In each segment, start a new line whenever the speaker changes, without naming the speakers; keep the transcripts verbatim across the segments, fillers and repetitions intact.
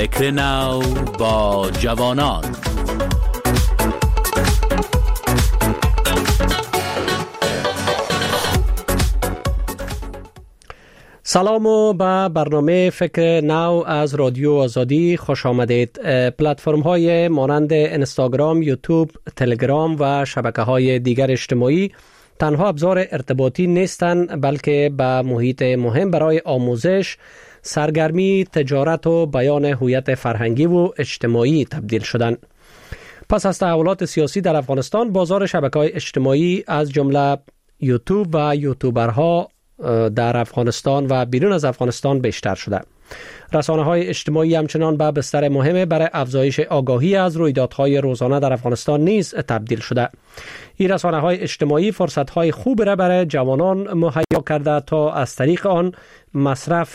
فکر نو با جوانان.
سلام و به برنامه فکر نو از رادیو آزادی خوش آمدید. پلتفرم های مانند اینستاگرام، یوتیوب، تلگرام و شبکه های دیگر اجتماعی تنها ابزار ارتباطی نیستند، بلکه به محیط مهم برای آموزش، سرگرمی، تجارت و بیان هویت فرهنگی و اجتماعی تبدیل شدند. پس از تحولات سیاسی در افغانستان، بازار شبکه‌های اجتماعی از جمله یوتیوب و یوتیوبرها در افغانستان و بیرون از افغانستان بیشتر شده. رسانه‌های اجتماعی همچنان به بستر مهم برای افزایش آگاهی از رویدادهای روزانه در افغانستان نیز تبدیل شده. این رسانه‌های اجتماعی فرصت‌های خوب را برای جوانان مهیا کرده تا از طریق آن مصرف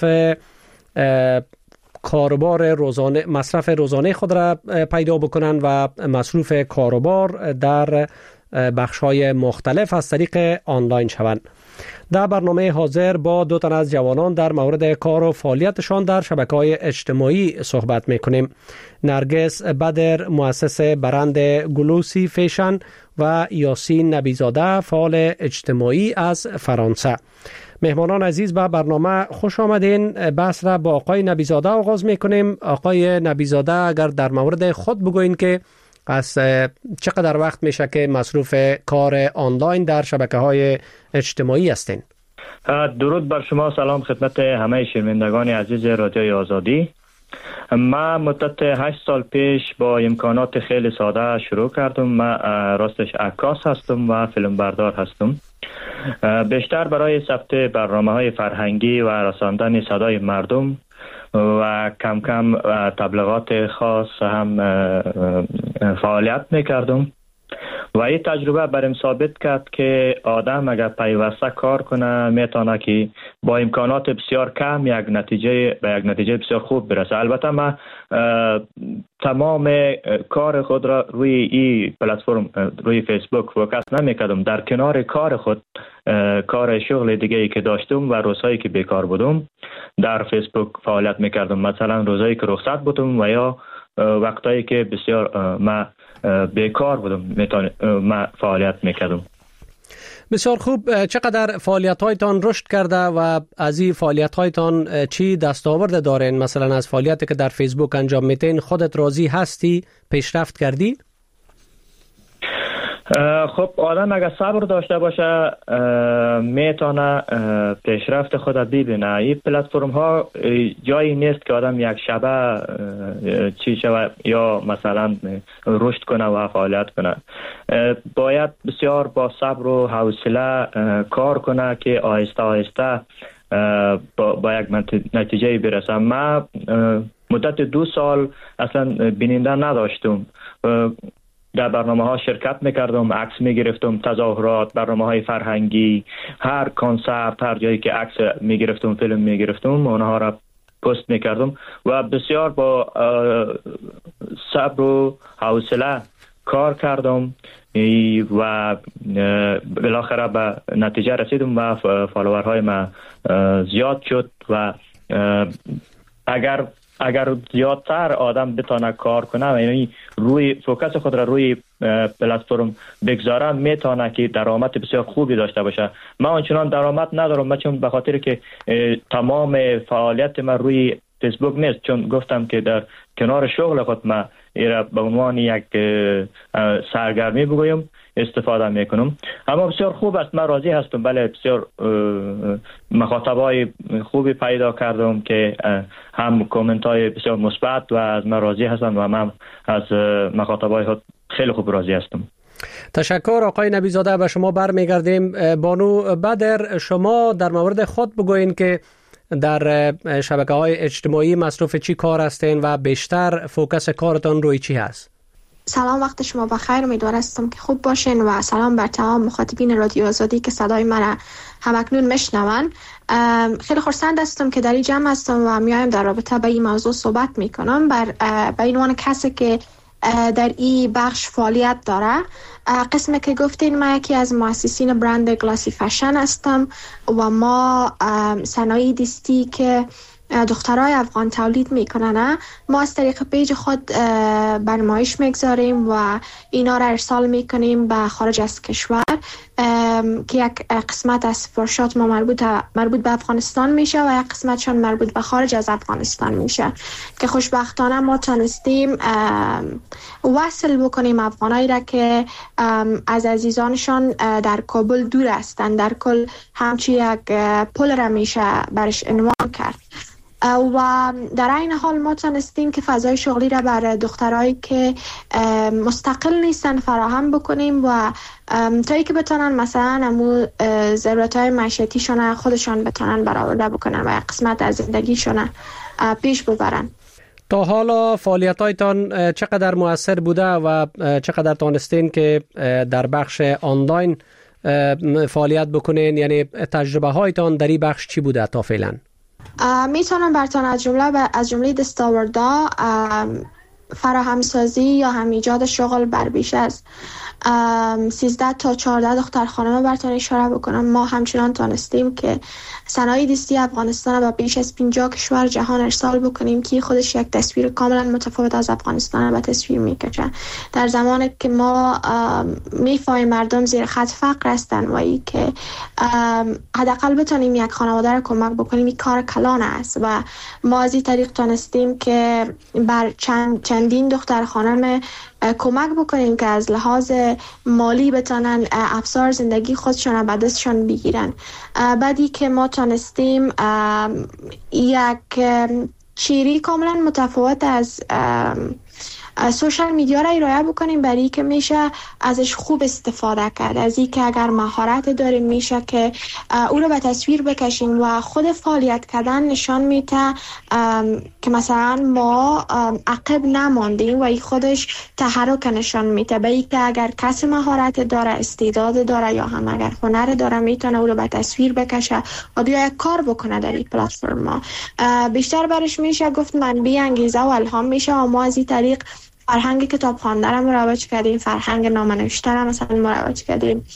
کاروبار روزانه مصرف روزانه خود را پیدا بکنند و مصروف کاروبار در بخش‌های مختلف از طریق آنلاین شوند. در برنامه حاضر با دو تن از جوانان در مورد کار و فعالیتشان در شبکه‌های اجتماعی صحبت می‌کنیم. نرگس بدر، مؤسس برند گلوسی فیشن، و یاسین نبیزاده، فعال اجتماعی از فرانسه. مهمانان عزیز، به برنامه خوش آمدین. بحث را با آقای نبیزاده آغاز می‌کنیم. آقای نبیزاده، اگر در مورد خود بگوین که از چقدر وقت میشه که مصروف کار آنلاین در شبکه‌های اجتماعی هستین؟
درود بر شما، سلام خدمت همه شنوندگان عزیز رادیوی آزادی. من مدت هشت سال پیش با امکانات خیلی ساده شروع کردم. من راستش عکاس هستم و فیلم بردار هستم. بیشتر برای ثبت برنامه‌های فرهنگی و رساندن صدای مردم و کم کم تبلیغات خاص هم فعالیت میکردم و این تجربه برام ثابت کرد که آدم اگر پیوسته کار کنه میتونه که با امکانات بسیار کم یک نتیجه به یک نتیجه بسیار خوب برسه. البته من تمام کار خود را روی این پلتفرم، روی فیسبوک فوکس نمیکردم. در کنار کار خود، کار شغل دیگه ای که داشتم و روزهایی که بیکار بودم در فیسبوک فعالیت میکردم. مثلا روزهایی که رخصت بودم و یا وقتایی که بسیار من بیکار بودم من فعالیت میکردم.
بسیار خوب. چقدر فعالیت هایتان رشد کرده و از این فعالیت هایتان چی دستاورد دارین؟ مثلا از فعالیتی که در فیسبوک انجام میتین خودت راضی هستی؟ پیشرفت کردی؟
خب آدم اگر صبر داشته باشه میتونه پیشرفت خود ببینه. این پلتفرم ها جایی نیست که آدم یک شبه چی شود یا مثلا رشد کنه و فعالیت کنه. باید بسیار با صبر و حوصله کار کنه که آهسته آهسته با, با یک نتیجه برسه. من مدت دو سال اصلا بیننده نداشتم. در برنامه ها شرکت میکردم، عکس میگرفتم، تظاهرات، برنامه های فرهنگی، هر کنسرت، هر جایی که عکس میگرفتم، فیلم میگرفتم، اونها را پست میکردم و بسیار با صبر و حوصله کار کردم و بالاخره به نتیجه رسیدم و فالوورهای من زیاد شد و اگر اگر زیادتر آدم بتونه کار کنه، یعنی روی فوکس خود را روی پلتفرم بگذاره، میتونه که درآمد بسیار خوبی داشته باشه. من آنچنان درآمد ندارم، من چون به خاطر که تمام فعالیت من روی فیسبوک نیست، چون گفتم که در کنار شغل خود من ایرا به عنوان یک سرگرمی بگویم استفاده میکنم. اما بسیار خوب است، من راضی هستم. بله، بسیار مخاطبای خوبی پیدا کردم که هم کامنت های بسیار مثبت و از من راضی هستن و من از مخاطبای خود خیلی خوب راضی هستم.
تشکر آقای نبیزاده. به شما برمیگردیم. بانو بدر، شما در مورد خود بگوین که در شبکه‌های اجتماعی مصروف چی کار هستین و بیشتر فوکس کارتان روی چی هست؟
سلام، وقت شما بخیر. امیدوارم که خوب باشین و سلام بر تمام مخاطبین رادیو آزادی که صدای من همکنون میشنون. خیلی خرسند هستم که در این جمع هستم و میایم در رابطه با این موضوع صحبت میکنم. بر به عنوان کسی که در این بخش فعالیت داره، قسمی که گفتین، من یکی از مؤسسین برند گلوسی فشن هستم و ما صنایع دستی که دخترای افغان تولید میکنن، ما از طریق پیج خود برنامه‌اش میگذاریم و اینا را ارسال میکنیم به خارج از کشور که یک قسمت از سفارشات ما مربوط مربوط به افغانستان میشه و یک قسمتشان مربوط به خارج از افغانستان میشه که خوشبختانه ما تونستیم وصل بکنیم افغانایی را که از عزیزانشان در کابل دور هستند. در کل همچی یک پل را میشه برش عنوان کرد و در این حال ما تونستیم که فضای شغلی را برای دخترایی که مستقل نیستن فراهم بکنیم و تا ای که بتونن مثلا امو ضرورتهای معیشتیشون خودشان بتونن برآورده بکنن و یک قسمت از زندگیشون پیش ببرن.
تا حالا فعالیت‌هایتان چقدر مؤثر بوده و چقدر تونستین که در بخش آنلاین فعالیت بکنین؟ یعنی تجربه هایتان در این بخش چی بوده تا فعلا؟
میتونم براتون از جمله از جمله دستاوردها فراهم سازی یا هم ایجاد شغل بر بیش از سیزده تا چهارده دختر خانم براتون اشاره بکنم. ما همچنان تونستیم که صنایع دستی افغانستان با بیش از پنجاه کشور جهان ارسال بکنیم که خودش یک تصویر کاملا متفاوت از افغانستان به تصویر میکشه. در زمانی که ما میفهمیم مردم زیر خط فقر هستن و ای که حداقل بتونیم یک خانواده را کمک بکنیم، این کار کلان است و ما از این طریق تونستیم که بر چند چندین دختر خانم کمک بکنیم که از لحاظ مالی بتونن افزار زندگی خودشون به دستشون بگیرن. بعدی که ما تونستیم یک چیری کاملا متفاوت از سوشال میدیا را ارائه بکنیم برای که میشه ازش خوب استفاده کرد، از این که اگر مهارت داریم میشه که او رو به تصویر بکشیم و خود فعالیت کردن نشان میده که مثلا ما عقب نماندیم و این خودش تحرک نشان میده، به این که اگر کسی مهارت داره، استعداد داره یا هم اگر هنر داره میتونه او رو به تصویر بکشه و یا یک کار بکنه در این پلتفرم. بیشتر برش میشه گفت منبع انگیزه و الهام میشه و ما از این طریق فرهنگ کتاب خواندن رو مروج کردیم، فرهنگ نامه نوشتن رو مثلا مروج کردیم،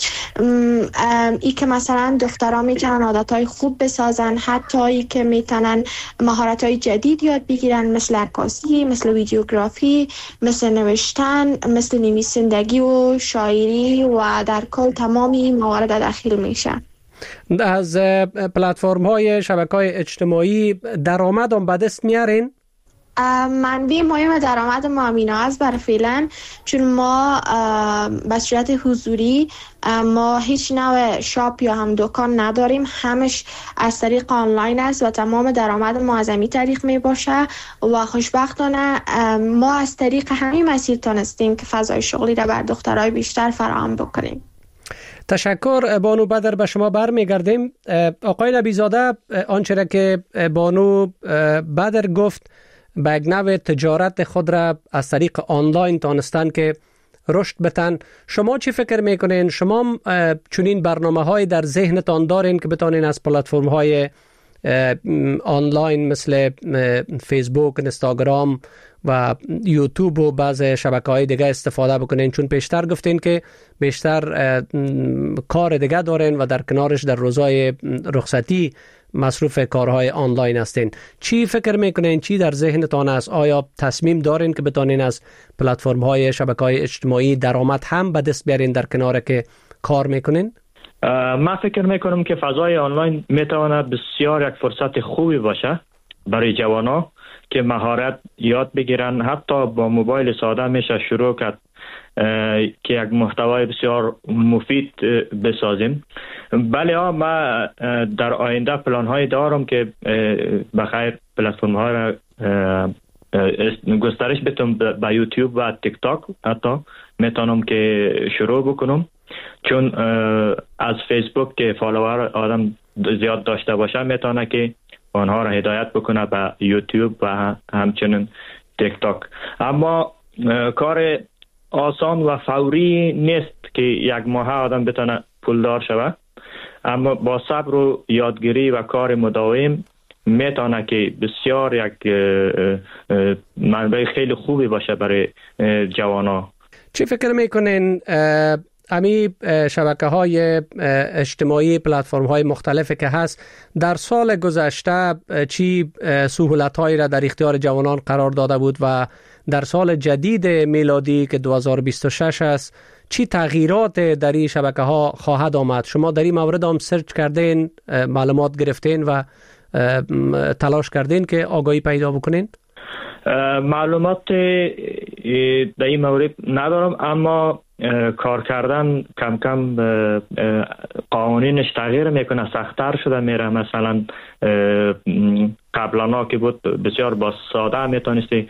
ای که مثلا دخترها میتونن عادتهای خوب بسازن، حتی ای که میتونن مهارت‌های جدید یاد بگیرن مثل عکاسی، مثل ویدیوگرافی، مثل نوشتن، مثل نویسندگی و شاعری و در کل تمامی موارد داخل میشه.
از پلتفرم های شبکه‌های اجتماعی درآمد هم به دست میارین؟
منبع مهم درآمد ما همینا است برای فعلا، چون ما به صورت حضوری ما هیچ نوع شاپ یا هم دکان نداریم، همش از طریق آنلاین است و تمام درآمد ما از همین طریق می باشه و خوشبختانه ما از طریق همین مسیر تونستیم که فضای شغلی را بر دخترای بیشتر فراهم بکنیم.
تشکر بانو بدر، به شما برمیگردیم. آقای نبیزاده، آنچه را که بانو بدر گفت به یک نوع تجارت خود را از طریق آنلاین تانستن که رشد بتن، شما چی فکر میکنین؟ شما چنین برنامه های در ذهنتان دارین که بتانین از پلتفرم های آنلاین مثل فیسبوک، اینستاگرام و یوتیوب و بعض شبکه های دیگه استفاده بکنین؟ چون پیشتر گفتین که بیشتر کار دیگه دارین و در کنارش در روزهای رخصتی مصروف کارهای آنلاین هستین. چی فکر میکنین؟ چی در ذهنتان است؟ آیا تصمیم دارین که بتانین از پلتفرم های شبکه های اجتماعی درآمد هم به دست بیارین در کنار که کار میکنین؟
من فکر میکنم که فضای آنلاین میتونه بسیار یک فرصت خوبی باشه برای جوانا که مهارت یاد بگیرن. حتی با موبایل ساده میشه شروع کرد که یک محتوای بسیار مفید بسازیم. بله ها، ما در آینده پلان های دارم که بخیر پلتفرم ها را گسترش بدم به یوتیوب و تیک تاک، حتی میتونم که شروع بکنم، چون از فیسبوک که فالوور آدم زیاد داشته باشه میتونه که آنها را هدایت بکنه به یوتیوب و همچنین تیک تاک. اما کار آسان و فوری نیست که یک ماه آدم بتونه پولدار شود، اما با صبر و یادگیری و کار مداوم میتونه که بسیار یک منبع خیلی خوبی باشه برای جوانا.
چی فکر میکنین امی شبکه های اجتماعی، پلتفرم های مختلفی که هست، در سال گذشته چی سهولت هایی را در اختیار جوانان قرار داده بود و در سال جدید میلادی که دو هزار و بیست و شش است چی تغییرات در این شبکه ها خواهد آمد؟ شما در این مورد هم سرچ کردین، معلومات گرفتین و تلاش کردین که آگاهی پیدا بکنین؟
معلومات در این مورد ندارم، اما کار کردن کم کم قوانینش تغییر میکنه، سخت‌تر شده میره. مثلا قبلا که بود بسیار با ساده میتونستی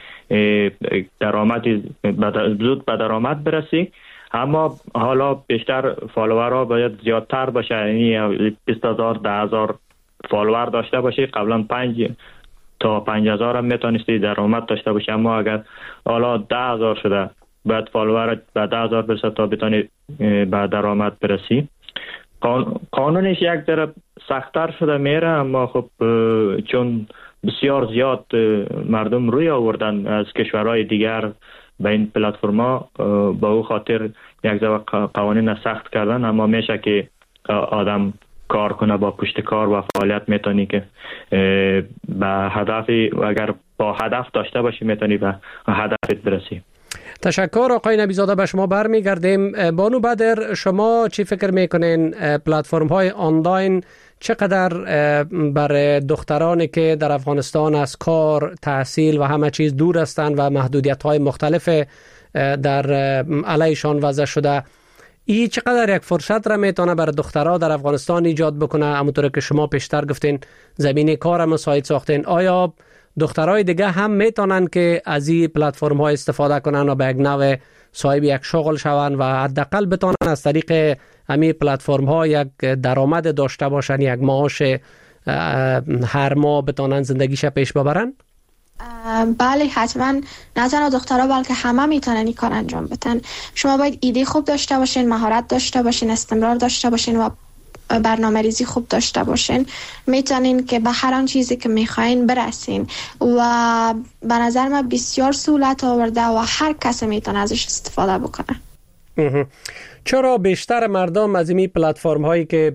درآمدی زود به درآمد برسی، اما حالا بیشتر فالوورها باید زیادتر باشه، یعنی بیست هزار ده هزار فالوور داشته باشی. قبلا پنج تا پنج هزار هم میتونستی درآمد داشته باشی، اما اگر حالا ده هزار شده باید فالوور به ده هزار برسه تا بتونی به درآمد برسی. قانونش یک ذره سخت‌تر شده میره، اما خب چون بسیار زیاد مردم روی آوردن از کشورهای دیگر به این پلتفرما، با او خاطر یک ذره قوانین سخت کردن، اما میشه که آدم کار کنه با پشت کار و فعالیت میتونی که به هدفی، اگر با هدف داشته باشی میتونی به هدفت برسی.
تشکر آقای نبیزاده، به شما برمیگردیم. بانو بدر، شما چی فکر میکنین پلتفرم های آنلاین چقدر برای دخترانی که در افغانستان از کار، تحصیل و همه چیز دور هستند و محدودیت های مختلف در علیشان وضع شده، این چقدر یک فرصت را میتونه برای دخترها در افغانستان ایجاد بکنه؟ همونطور که شما پیشتر گفتین زمینه کار مساعد ساختین، آیا دخترای دیگه هم میتونن که از این پلتفرم ها استفاده کنن و به یک نوع صاحب یک شغل شون و حداقل بتونن از طریق همین پلتفرم ها یک درآمد داشته باشن، یک معاش هر ماه بتونن زندگیش پیش ببرن؟
بله حتما، نه تنها دخترها بلکه همه میتونن این کار انجام بدن. شما باید ایده خوب داشته باشین، مهارت داشته باشین، استمرار داشته باشین و برنامه ریزی خوب داشته باشین، میتونین که به هر آن چیزی که میخواین برسین و به نظر من بسیار سهولت آورده و هر کس میتونه ازش استفاده بکنه.
چرا بیشتر مردم از این پلتفرم هایی که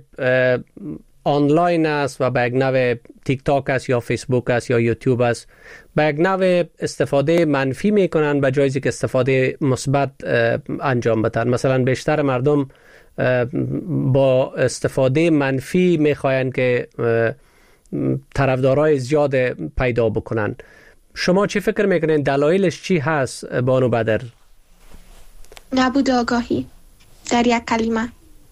آنلاین است و به یک نوع تیک تاک است یا فیسبوک است یا یوتیوب است به یک نوع استفاده منفی میکنن به جایزی که استفاده مثبت انجام بدن؟ مثلا بیشتر مردم با استفاده منفی میخواین که طرفدارای زیاد پیدا بکنن. شما چی فکر میکنین دلایلش چی هست بانو بدر؟
نبود آگاهی در یک کلمه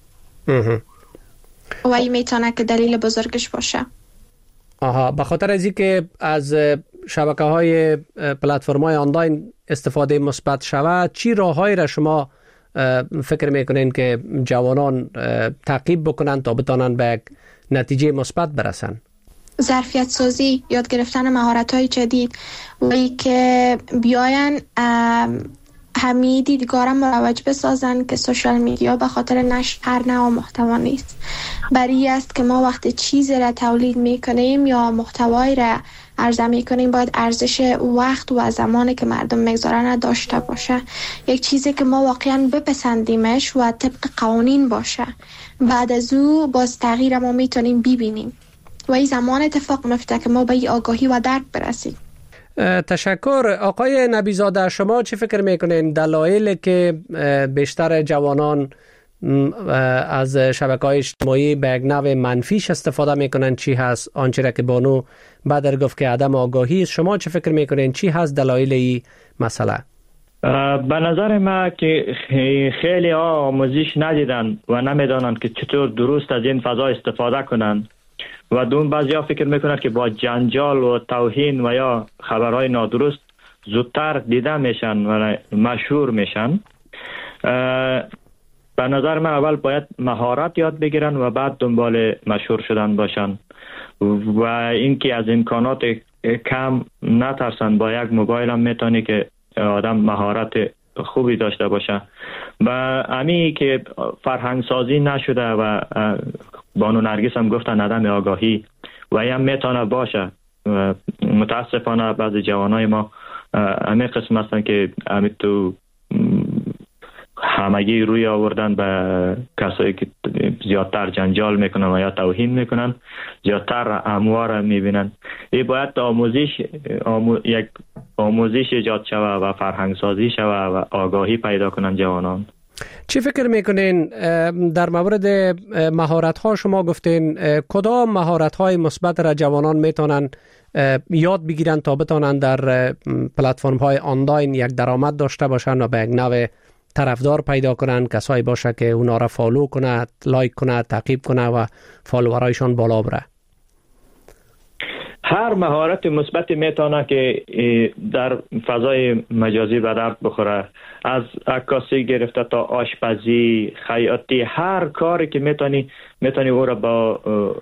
و این میتونه که دلیل بزرگش باشه.
آها، به خاطر از این که از شبکه های پلتفرم های آنلاین استفاده مثبت شود، چی راههایی را شما فکر میکنین که جوانان تعقیب بکنن تا بتانن به یک نتیجه مثبت برسن؟
ظرفیت سازی، یاد گرفتن مهارت های جدید و ای که بیاین همه دیدگارم مروج بسازن که سوشال میدیا به خاطر نشر هر نوع محتوا نیست. برای است که ما وقتی چیزی را تولید میکنیم یا محتوایی را عرضه میکنیم باید ارزش وقت و زمانی که مردم میگذارن داشته باشه، یک چیزی که ما واقعا بپسندیمش و طبق قوانین باشه. بعد از او باز تغییر ما میتونیم ببینیم و این زمان اتفاق میفته که ما به این آگاهی و درک برسیم.
تشکر. آقای نبیزاده، شما چی فکر میکنین دلایلی که بیشتر جوانان از شبکه‌های اجتماعی به یک نوع منفیش استفاده میکنن چی هست؟ آنچه را که بانو بدر گفت که عدم آگاهی است، شما چی فکر میکنین چی هست دلایل این مسئله؟
به نظر ما که خیلی ها آموزش ندیدن و نمیدانند که چطور درست از این فضا استفاده کنند و دون بعضی ها فکر میکنند که با جنجال و توهین و یا خبرهای نادرست زودتر دیده میشن و مشهور میشن. به نظر من اول باید مهارت یاد بگیرن و بعد دنبال مشهور شدن باشن و اینکه از امکانات کم نترسن. با یک موبایل هم میتونی که آدم مهارت خوبی داشته باشه و امی که فرهنگ سازی نشده و بانو نرگس هم گفتن عدم آگاهی و هم میتونه باشه. متاسفانه بعضی جوانای ما همین قسم هستن که همین تو همگی روی آوردن به کسایی که زیادتر جنجال میکنن و یا توهین میکنن، زیادتر اموار میبینن. این باید آموزش آمو... یک آموزش ایجاد شود و فرهنگ سازی شود و آگاهی پیدا کنن جوانان.
چی فکر میکنین در مورد مهارت ها؟ شما گفتین کدام مهارت های مثبت را جوانان میتونن یاد بگیرن تا بتونن در پلتفرم های آنلاین یک درآمد داشته باشن و به یک نوع طرفدار پیدا کنن، کسایی باشه که اونا را فالو کنه، لایک کنه، تعقیب کنه و فالوورایشان بالا بره؟
هر مهارت مثبت میتونه که در فضای مجازی به درد بخوره، از عکاسی گرفته تا آشپزی، خیاطی، هر کاری که میتونی میتونی او را با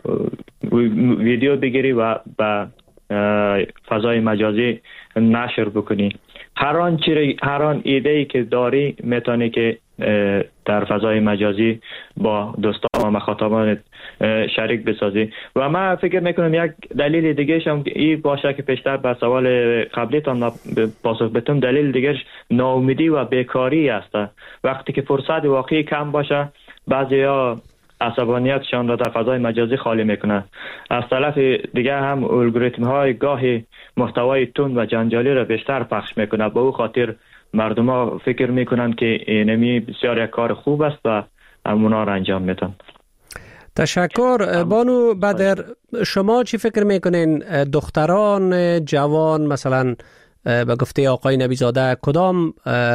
ویدیو بگیری و با فضای مجازی نشر بکنی. هر آن چیزی، هر آن ایده‌ای که داری میتونی که در فضای مجازی با دوستان و مخاطبان شریک بسازی. و من فکر میکنم یک دلیل دیگه شم این باشه که پیشتر به سوال قبلیتان پاسخ بدم، دلیل دیگه ناامیدی و بیکاری است. وقتی که فرصت واقعی کم باشه، بعضیا عصبانیتشان را در فضای مجازی خالی میکنه. از طرف دیگه هم الگوریتم های گاهی محتوای تند و جنجالی را بیشتر پخش میکنه. به او خاطر مردم ها فکر میکنن که اینمی بسیار یک کار خوب است و اونا را انجام میدن.
تشکر. بانو بدر، شما چی فکر میکنین دختران جوان مثلا به گفته آقای نبی زاده کدام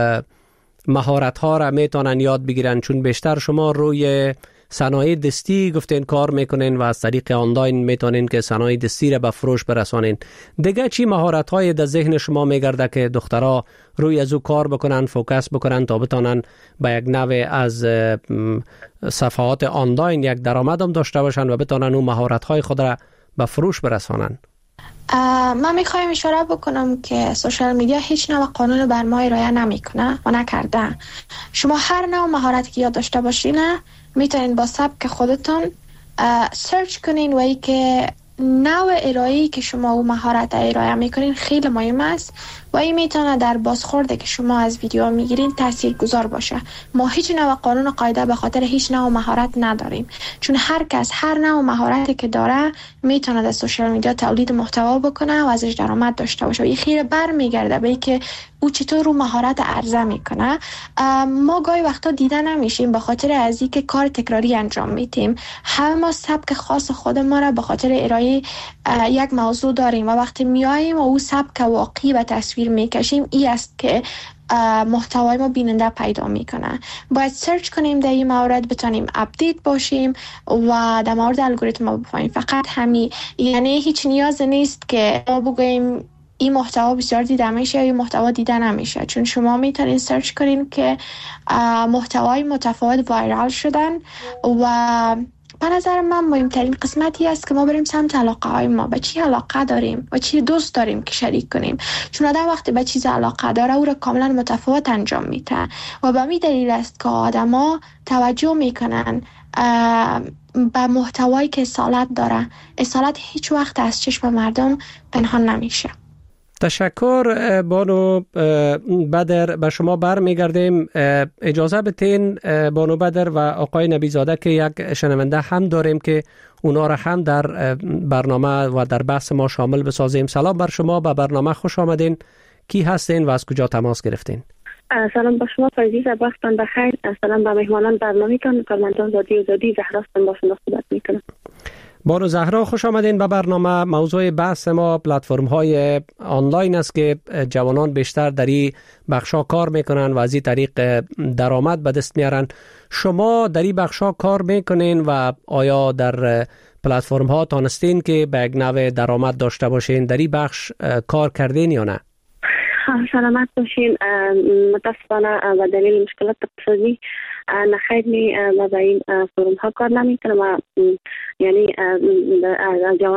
مهارت ها را میتونن یاد بگیرن؟ چون بیشتر شما روی صنایع دستی گفتین کار میکنین و از طریق آنلاین میتونین که صنایع دستی را به فروش برسانین. دیگه چی مهارت های در ذهن شما میگرده که دخترها روی از او کار بکنن، فوکس بکنن تا بتونن به یک نوع از صفحات آنلاین یک درآمد هم داشته باشن و بتونن اون مهارت های خود را به فروش برسانن؟
من میخوایم اشاره بکنم که سوشال میدیا هیچ نوع قانون بر ما ارائه نمیکنه و نکرده. شما هر نوع مهارتی که یاد داشته باشین میتونین با سبک خودتون سرچ کنین و ای که نوع ارائه‌ای که شما او مهارت ارائه میکنین خیلی مهم است و این میتونه در بازخورده که شما از ویدیو میگیرین تاثیرگذار باشه. ما هیچ نوع قانون و قاعده به خاطر هیچ نوع مهارت نداریم، چون هر کس هر نوع مهارتی که داره میتونه در سوشال میدیا تولید محتوا بکنه و ازش درآمد داشته باشه. این خیره برمیگرده به اینکه او چطور رو مهارت عرضه میکنه. ما گاهی وقتا دیده نمیشیم به خاطر از اینکه کار تکراری انجام میدیم. همه ما سبک خاص خود ما را به خاطر ارائه یک موضوع داریم و وقتی میاییم و او سبک واقعی و تصویر میکشیم، این است که محتوای ما بیننده پیدا میکنه. باید سرچ کنیم در این مورد، بتونیم اپدیت باشیم و در مورد الگوریتم ما بفهمیم. فقط همین، یعنی هیچ نیاز نیست که ما بگوییم این محتوا بسیار دیده میشه یا این محتوا دیده نمیشه، چون شما میتونین سرچ کنین که محتوای متفاوت وایرال شدن و به نظر من مهمترین قسمتی است که ما بریم سمت علاقه های ما، به چی علاقه داریم و چی دوست داریم که شریک کنیم. چون آدم وقتی به چیز علاقه داره او را کاملا متفاوت انجام میده و به می دلیل است که آدم ها توجه میکنن به محتوایی که اصالت داره. اصالت هیچ وقت از چشم مردم پنهان نمیشه.
تشکر بانو بدر. به شما بر میگردیم. اجازه بتین بانو بدر و آقای نبی زاده که یک شنونده هم داریم که اونا را هم در برنامه و در بحث ما شامل بسازیم. سلام بر شما، به برنامه خوش آمدین. کی هستین و از کجا تماس گرفتین؟
سلام با شما فریدی، وقتتان بخیر. سلام به مهمانان برنامه کن کارمندان زادی و زادی. زهرا هستم، با شما صحبت میکنم.
بانو زهرا خوش آمدین به برنامه. موضوع بحث ما پلتفرم های آنلاین است که جوانان بیشتر در این بخشا کار میکنن و از این طریق درآمد به دست میارن. شما در این بخشا کار میکنین و آیا در پلتفرم ها تانستین که به یک نوع درآمد داشته باشین؟ در این بخش کار کردین یا نه؟
سلامت باشین. متاسفانه و دلیل مشکلات اقتصادی نخیر می و با این فرم ها کار نمی کنم و یعنی جوانا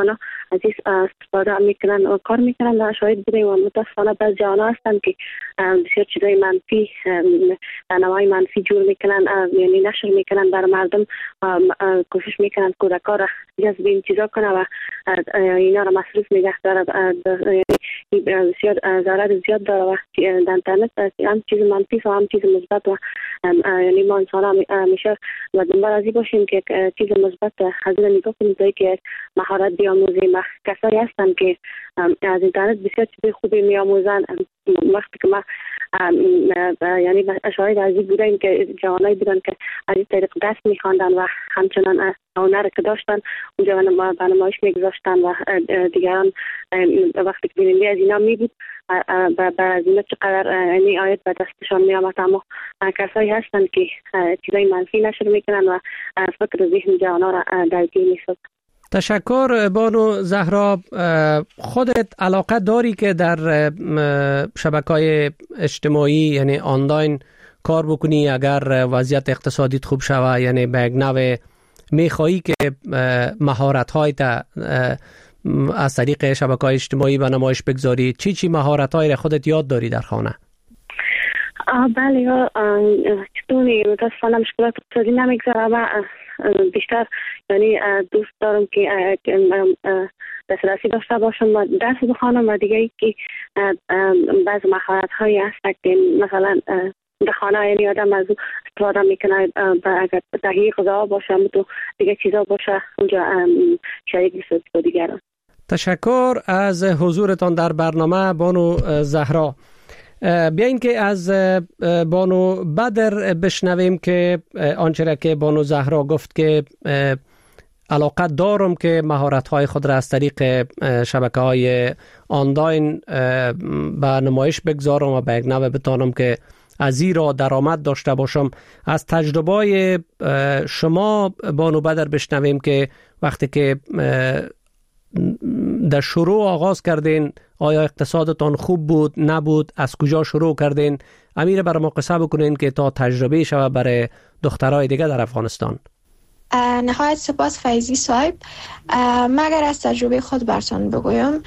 از این استفاده میکنن و کار میکنن و شاید بودیم و متاسفانه بعض جوانان هستن که بسیار چیزای منفی نمای منفی جور میکنن، یعنی نشر میکنن در مردم، کوشش میکنن کودکان را جذب این چیزا کنه و اینا را مصروف نگه داره. یعنی بسیار ضرر زیاد داره و در اینترنت هم چیز منفی و هم چیز مثبت و یعنی ما انسان همیشه و دنبال ازی باشیم که چیز مثبت از این نگاه کنیم تا که مهارت بیاموزیم. و کسایی هستن که از اینترنت بسیار چیز خوبی میاموزن. وقتی که ما یعنی شاید از این بودیم که جوانایی بودن که از این طریق دست میخواندن و همچنان هنر که داشتن اونجا به نمایش میگذاشتن و دیگران وقتی که بیننده از اینا میبود و از اینا چقدر یعنی آیت به دستشان میامد. اما کسایی هستن که چیزای منفی نشر میکنن و فکر ذهن جوانا را درگیر میسازن.
تشکر بانو زهرا. خودت علاقه داری که در شبکه‌های اجتماعی یعنی آنلاین کار بکنی اگر وضعیت اقتصادیت خوب شوه؟ یعنی به یک نوع میخواهی که مهارت‌های تا از طریق شبکه‌های اجتماعی به نمایش بگذاری؟ چی چی مهارت‌های را خودت یاد داری در خانه؟
بله، چطوری متاسفانه مشکلات اقتصادی نمیگذاره و بیشتر یعنی دوست دارم که دسترسی داشته باشم و درس بخوانم و دیگه ای که بعض مهارت هایی هست که مثلا در خانه یعنی آدم از استفاده میکنه اگر تهیه غذا باشه تو دیگه چیزا باشه اونجا شریک نیست با دیگران.
تشکر از حضورتان در برنامه بانو زهرا. بیاین که از بانو بدر بشنویم که آنچه را که بانو زهرا گفت که علاقه دارم که مهارت‌های خود را از طریق شبکه‌های آنلاین به نمایش بگذارم و به یک نوع بتانم که از زیرا درآمد داشته باشم. از تجربه شما بانو بدر بشنویم که وقتی که در شروع آغاز کردین آیا اقتصادتان خوب بود نبود، از کجا شروع کردین؟ امیر برای ما قصه بکنین که تا تجربه شوه برای دخترای دیگه در افغانستان.
نهایت سپاس فیضی صاحب. مگر از تجربه خود براتون بگویم،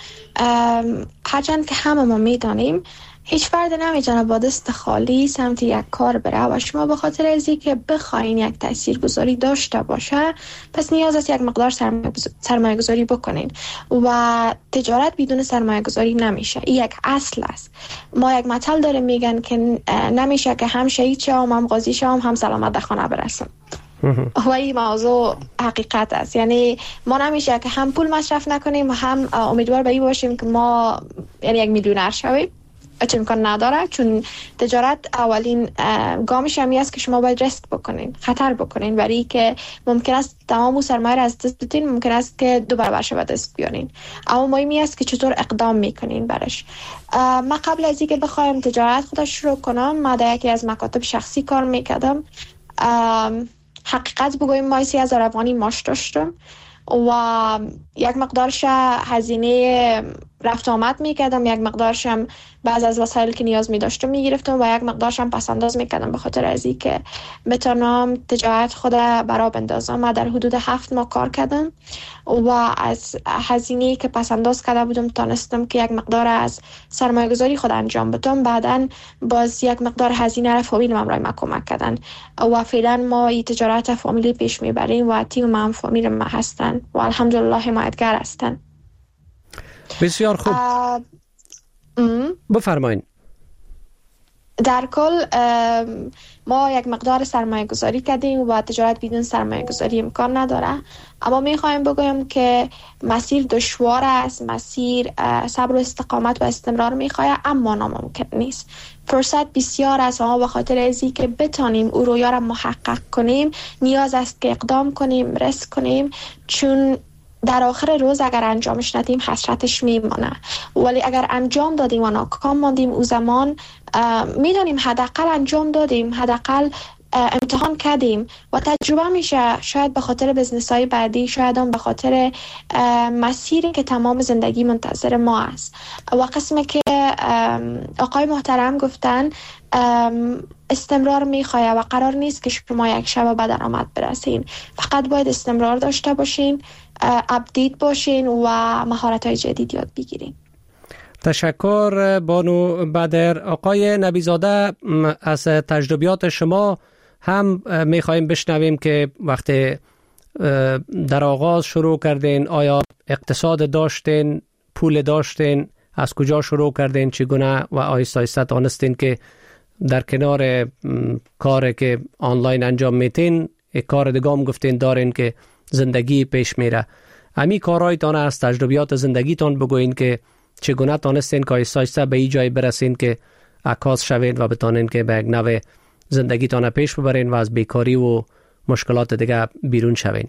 هرچند که همه ما میدانیم هیچ فرد نمیتونه با دست خالی سمت یک کار بره و شما به خاطر ازی که بخواین یک تاثیرگذاری داشته باشه پس نیاز است یک مقدار سرمایه گذاری بکنین و تجارت بدون سرمایه گذاری نمیشه. این یک اصل است. ما یک مثل داریم میگن که نمیشه که هم شهید شوم هم غازی شوم هم سلامت در خانه برسم. و این موضوع حقیقت است. یعنی ما نمیشه که هم پول مصرف نکنیم و هم امیدوار به این باشیم که ما یعنی یک میلیونر شویم. چون امکان نداره، چون تجارت اولین گامش همی است که شما باید ریسک بکنین، خطر بکنین، برای که ممکن است تمام سرمایه را از دست بدین، ممکن است که دو برابر شود دست بیارین. اما مهمی است که چطور اقدام میکنین برش. ما قبل از اینکه بخوایم تجارت خود شروع کنم، ما در یکی از مکاتب شخصی کار میکردم. حقیقت بگویم ما سی هزار افغانی معاش داشتم و یک مقدارش هزینه رفت آمد میکردم، یک مقدارشم بعض از وسایل که نیاز می داشتم میگرفتم و یک مقدارشم پس انداز میکردم به خاطر از این که بتونم تجارت خود برا بندازم. من در حدود هفت ماه کار کردم و از هزینه‌ای که پس انداز کرده بودم تانستم که یک مقدار از سرمایه گذاری خود انجام بدم. بعداً باز یک مقدار هزینه را فامیل من ما کمک کردن و فعلا ما این تجارت فامیلی پیش میبریم و تیم من فامیل ما هستن و الحمدلله حمایتگر هستن.
بسیار خوب. بفرمایید.
در کل ما یک مقدار سرمایه گذاری کردیم و تجارت بدون سرمایه گذاری امکان نداره. اما می خواهیم بگویم که مسیر دشوار است، مسیر صبر و استقامت و استمرار می خواهد، اما ناممکن نیست. فرصت بسیار است و ما به خاطر ازی که بتانیم او رویا را محقق کنیم نیاز است که اقدام کنیم، ریسک کنیم، چون در آخر روز اگر انجامش ندیم حسرتش میمانه. ولی اگر انجام دادیم و ناکام ماندیم او زمان میدانیم حداقل انجام دادیم، حداقل امتحان کردیم و تجربه میشه. شاید به خاطر بزنس های بعدی، شاید هم به خاطر مسیری که تمام زندگی منتظر ما است. و قسمی که آقای محترم گفتن استمرار میخواه و قرار نیست که شما یک شب به درآمد برسین، فقط باید استمرار داشته باشین. اپدیت باشین و مهارت‌های جدید یاد بگیرین.
تشکر بانو بدر. آقای نبیزاده، از تجربیات شما هم میخوایم بشنویم که وقتی در آغاز شروع کردین آیا اقتصاد داشتین، پول داشتین، از کجا شروع کردین، چگونه و آیسته آیسته دانستین که در کنار کاری که آنلاین انجام میتین یک کار دیگه هم گفتین دارین که زندگی پیش میره. امی کارهایتان از تجربیات زندگیتان بگوین که چگونه تانستین که آیسته آیسته به این جای برسین که عکاس شوین و بتانین که به یک نوع زندگیتان پیش ببرین و از بیکاری و مشکلات دیگه بیرون شوین.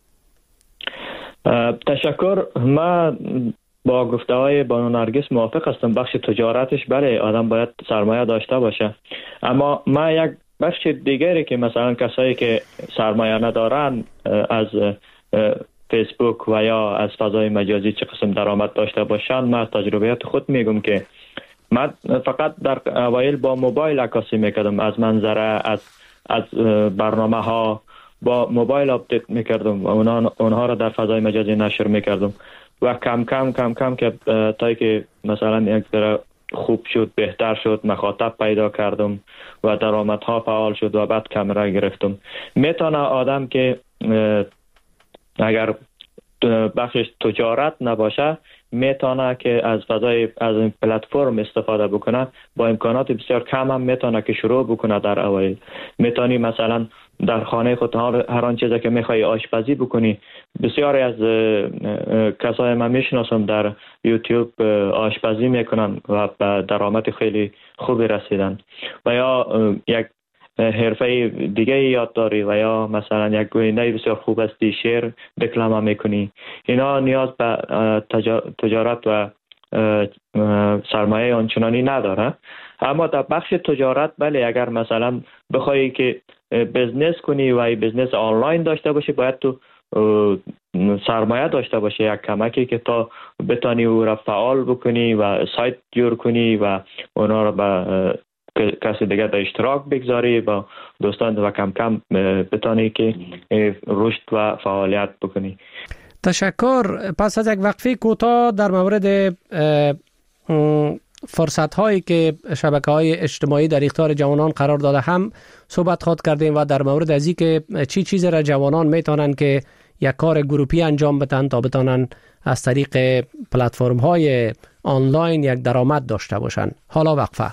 تشکر. من با گفته های بانو نرگس موافق هستم. بخش تجارتش بله آدم باید سرمایه داشته باشه، اما من یک بخش دیگری که مثلا کسایی که سرمایه ندارن از فیسبوک و یا از فضای مجازی چه قسم درآمد داشته باشن، من از تجربیات خود میگم که من فقط در اوایل با موبایل عکاسی میکردم، از منظره، از از برنامه ها با موبایل آپدیت میکردم و اونها اونها را در فضای مجازی نشر میکردم و کم کم کم کم که تا که مثلا یک ذره خوب شد، بهتر شد، مخاطب پیدا کردم و درآمدها فعال شد و بعد کامera گرفتم. میتونه آدم که اگر بخشش تجارت نباشه میتونه که از فضای از این پلتفرم استفاده بکنه، با امکانات بسیار کم هم میتونه که شروع بکنه. در اوایل میتونی مثلا در خانه خود هر آن چیزی که میخوای آشپزی بکنی. بسیاری از کسای من میشناسم در یوتیوب آشپزی میکنن و به درآمد خیلی خوبی رسیدن. و یا یک حرفه دیگه یاد داری و یا مثلا یک گوینده بسیار خوب هستی، شعر دکلمه میکنی، اینا نیاز به تجارت و سرمایه آنچنانی نداره. اما در بخش تجارت بله، اگر مثلا بخوایی که بزنس کنی و ای بزنس آنلاین داشته باشی باید تو سرمایه داشته باشه، یک کمکی که تا بتانی او را فعال بکنی و سایت جور کنی و اونا را به کسی دیگه در اشتراک بگذاری با دوستان و کم کم بتانی که رشد و فعالیت بکنی.
تشکر. پس از یک وقفه کوتاه در مورد فرصت هایی که شبکه های اجتماعی در اختیار جوانان قرار داده هم صحبت خواهد کردیم و در مورد ازی که چی چیز را جوانان میتونن که یک کار گروپی انجام بدن تا بتونن از طریق پلتفرم های آنلاین یک درآمد داشته باشن. حالا وقفه.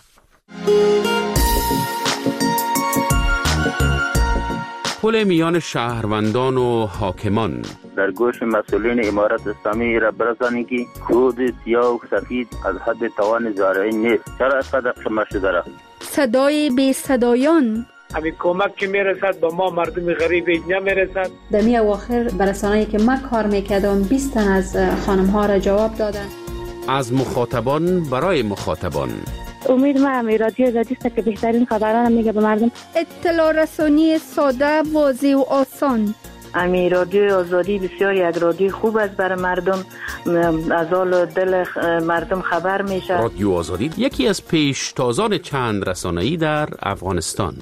پل میان شهروندان و حاکمان.
در گوش مسئولین امارت اسلامی را برسانید که کود سیاه و سفید از حد توان زارعی نیست. چرا اینقدر شما شده را؟
صدای بی صدایان.
همین کمک که میرسد با ما مردم غریب نمیرسد.
در می اواخر برسانه‌ای که من کار میکردم بیست تن از خانم ها را جواب دادن.
از مخاطبان برای مخاطبان.
امید ما همی رادیو آزادی است که بهترین خبران میگه به مردم.
اطلاع رسانی ساده، واضح و آسان.
امی رادیو آزادی بسیار یک رادیو خوب است برای مردم، از حال دل مردم خبر میشه.
رادیو آزادی یکی از پیشتازان چند رسانه‌ای در افغانستان.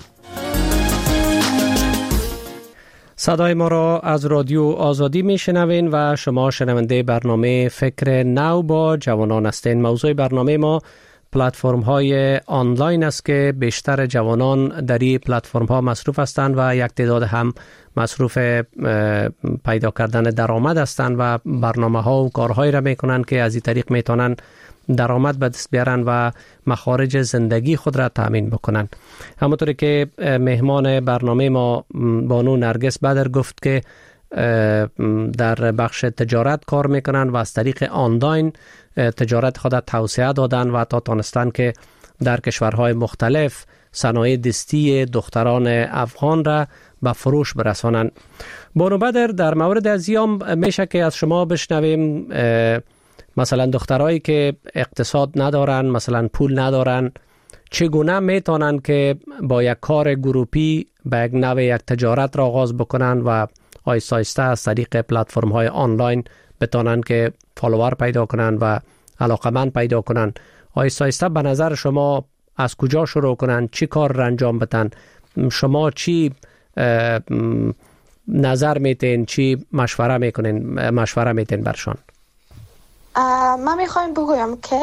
صدای ما را از رادیو آزادی میشنوین و شما شنونده برنامه فکر نو با جوانان هستین. موضوع برنامه ما پلتفرم های آنلاین است که بیشتر جوانان در این پلتفرم ها مصروف هستند و یک تعداد هم مصروف پیدا کردن درآمد هستند و برنامه ها و کارهایی را میکنند که از این طریق میتونن درآمد به دست بیارن و مخارج زندگی خود را تامین بکنن. همونطوری که مهمان برنامه ما بانو نرگس بدر گفت که در بخش تجارت کار میکنن و از طریق آنلاین تجارت خود توسعه دادن و تا تانستن که در کشورهای مختلف صنایع دستی دختران افغان را به فروش برسانند. بانو بدر، در مورد ازیام میشه که از شما بشنویم مثلا دخترایی که اقتصاد ندارن، مثلا پول ندارن، چگونه میتونن که با یک کار گروپی به یک نوع یک تجارت را آغاز بکنن و آیسته آیسته از طریق پلتفرم های آنلاین بتونن که فالوور پیدا کنن و علاقمند پیدا کنن. آیسته آیسته به نظر شما از کجا شروع کنن، چی کار را انجام بدن؟ شما چی نظر میتین، چی مشوره میکنین مشوره میتین برشان؟
من میخوایم بگویم که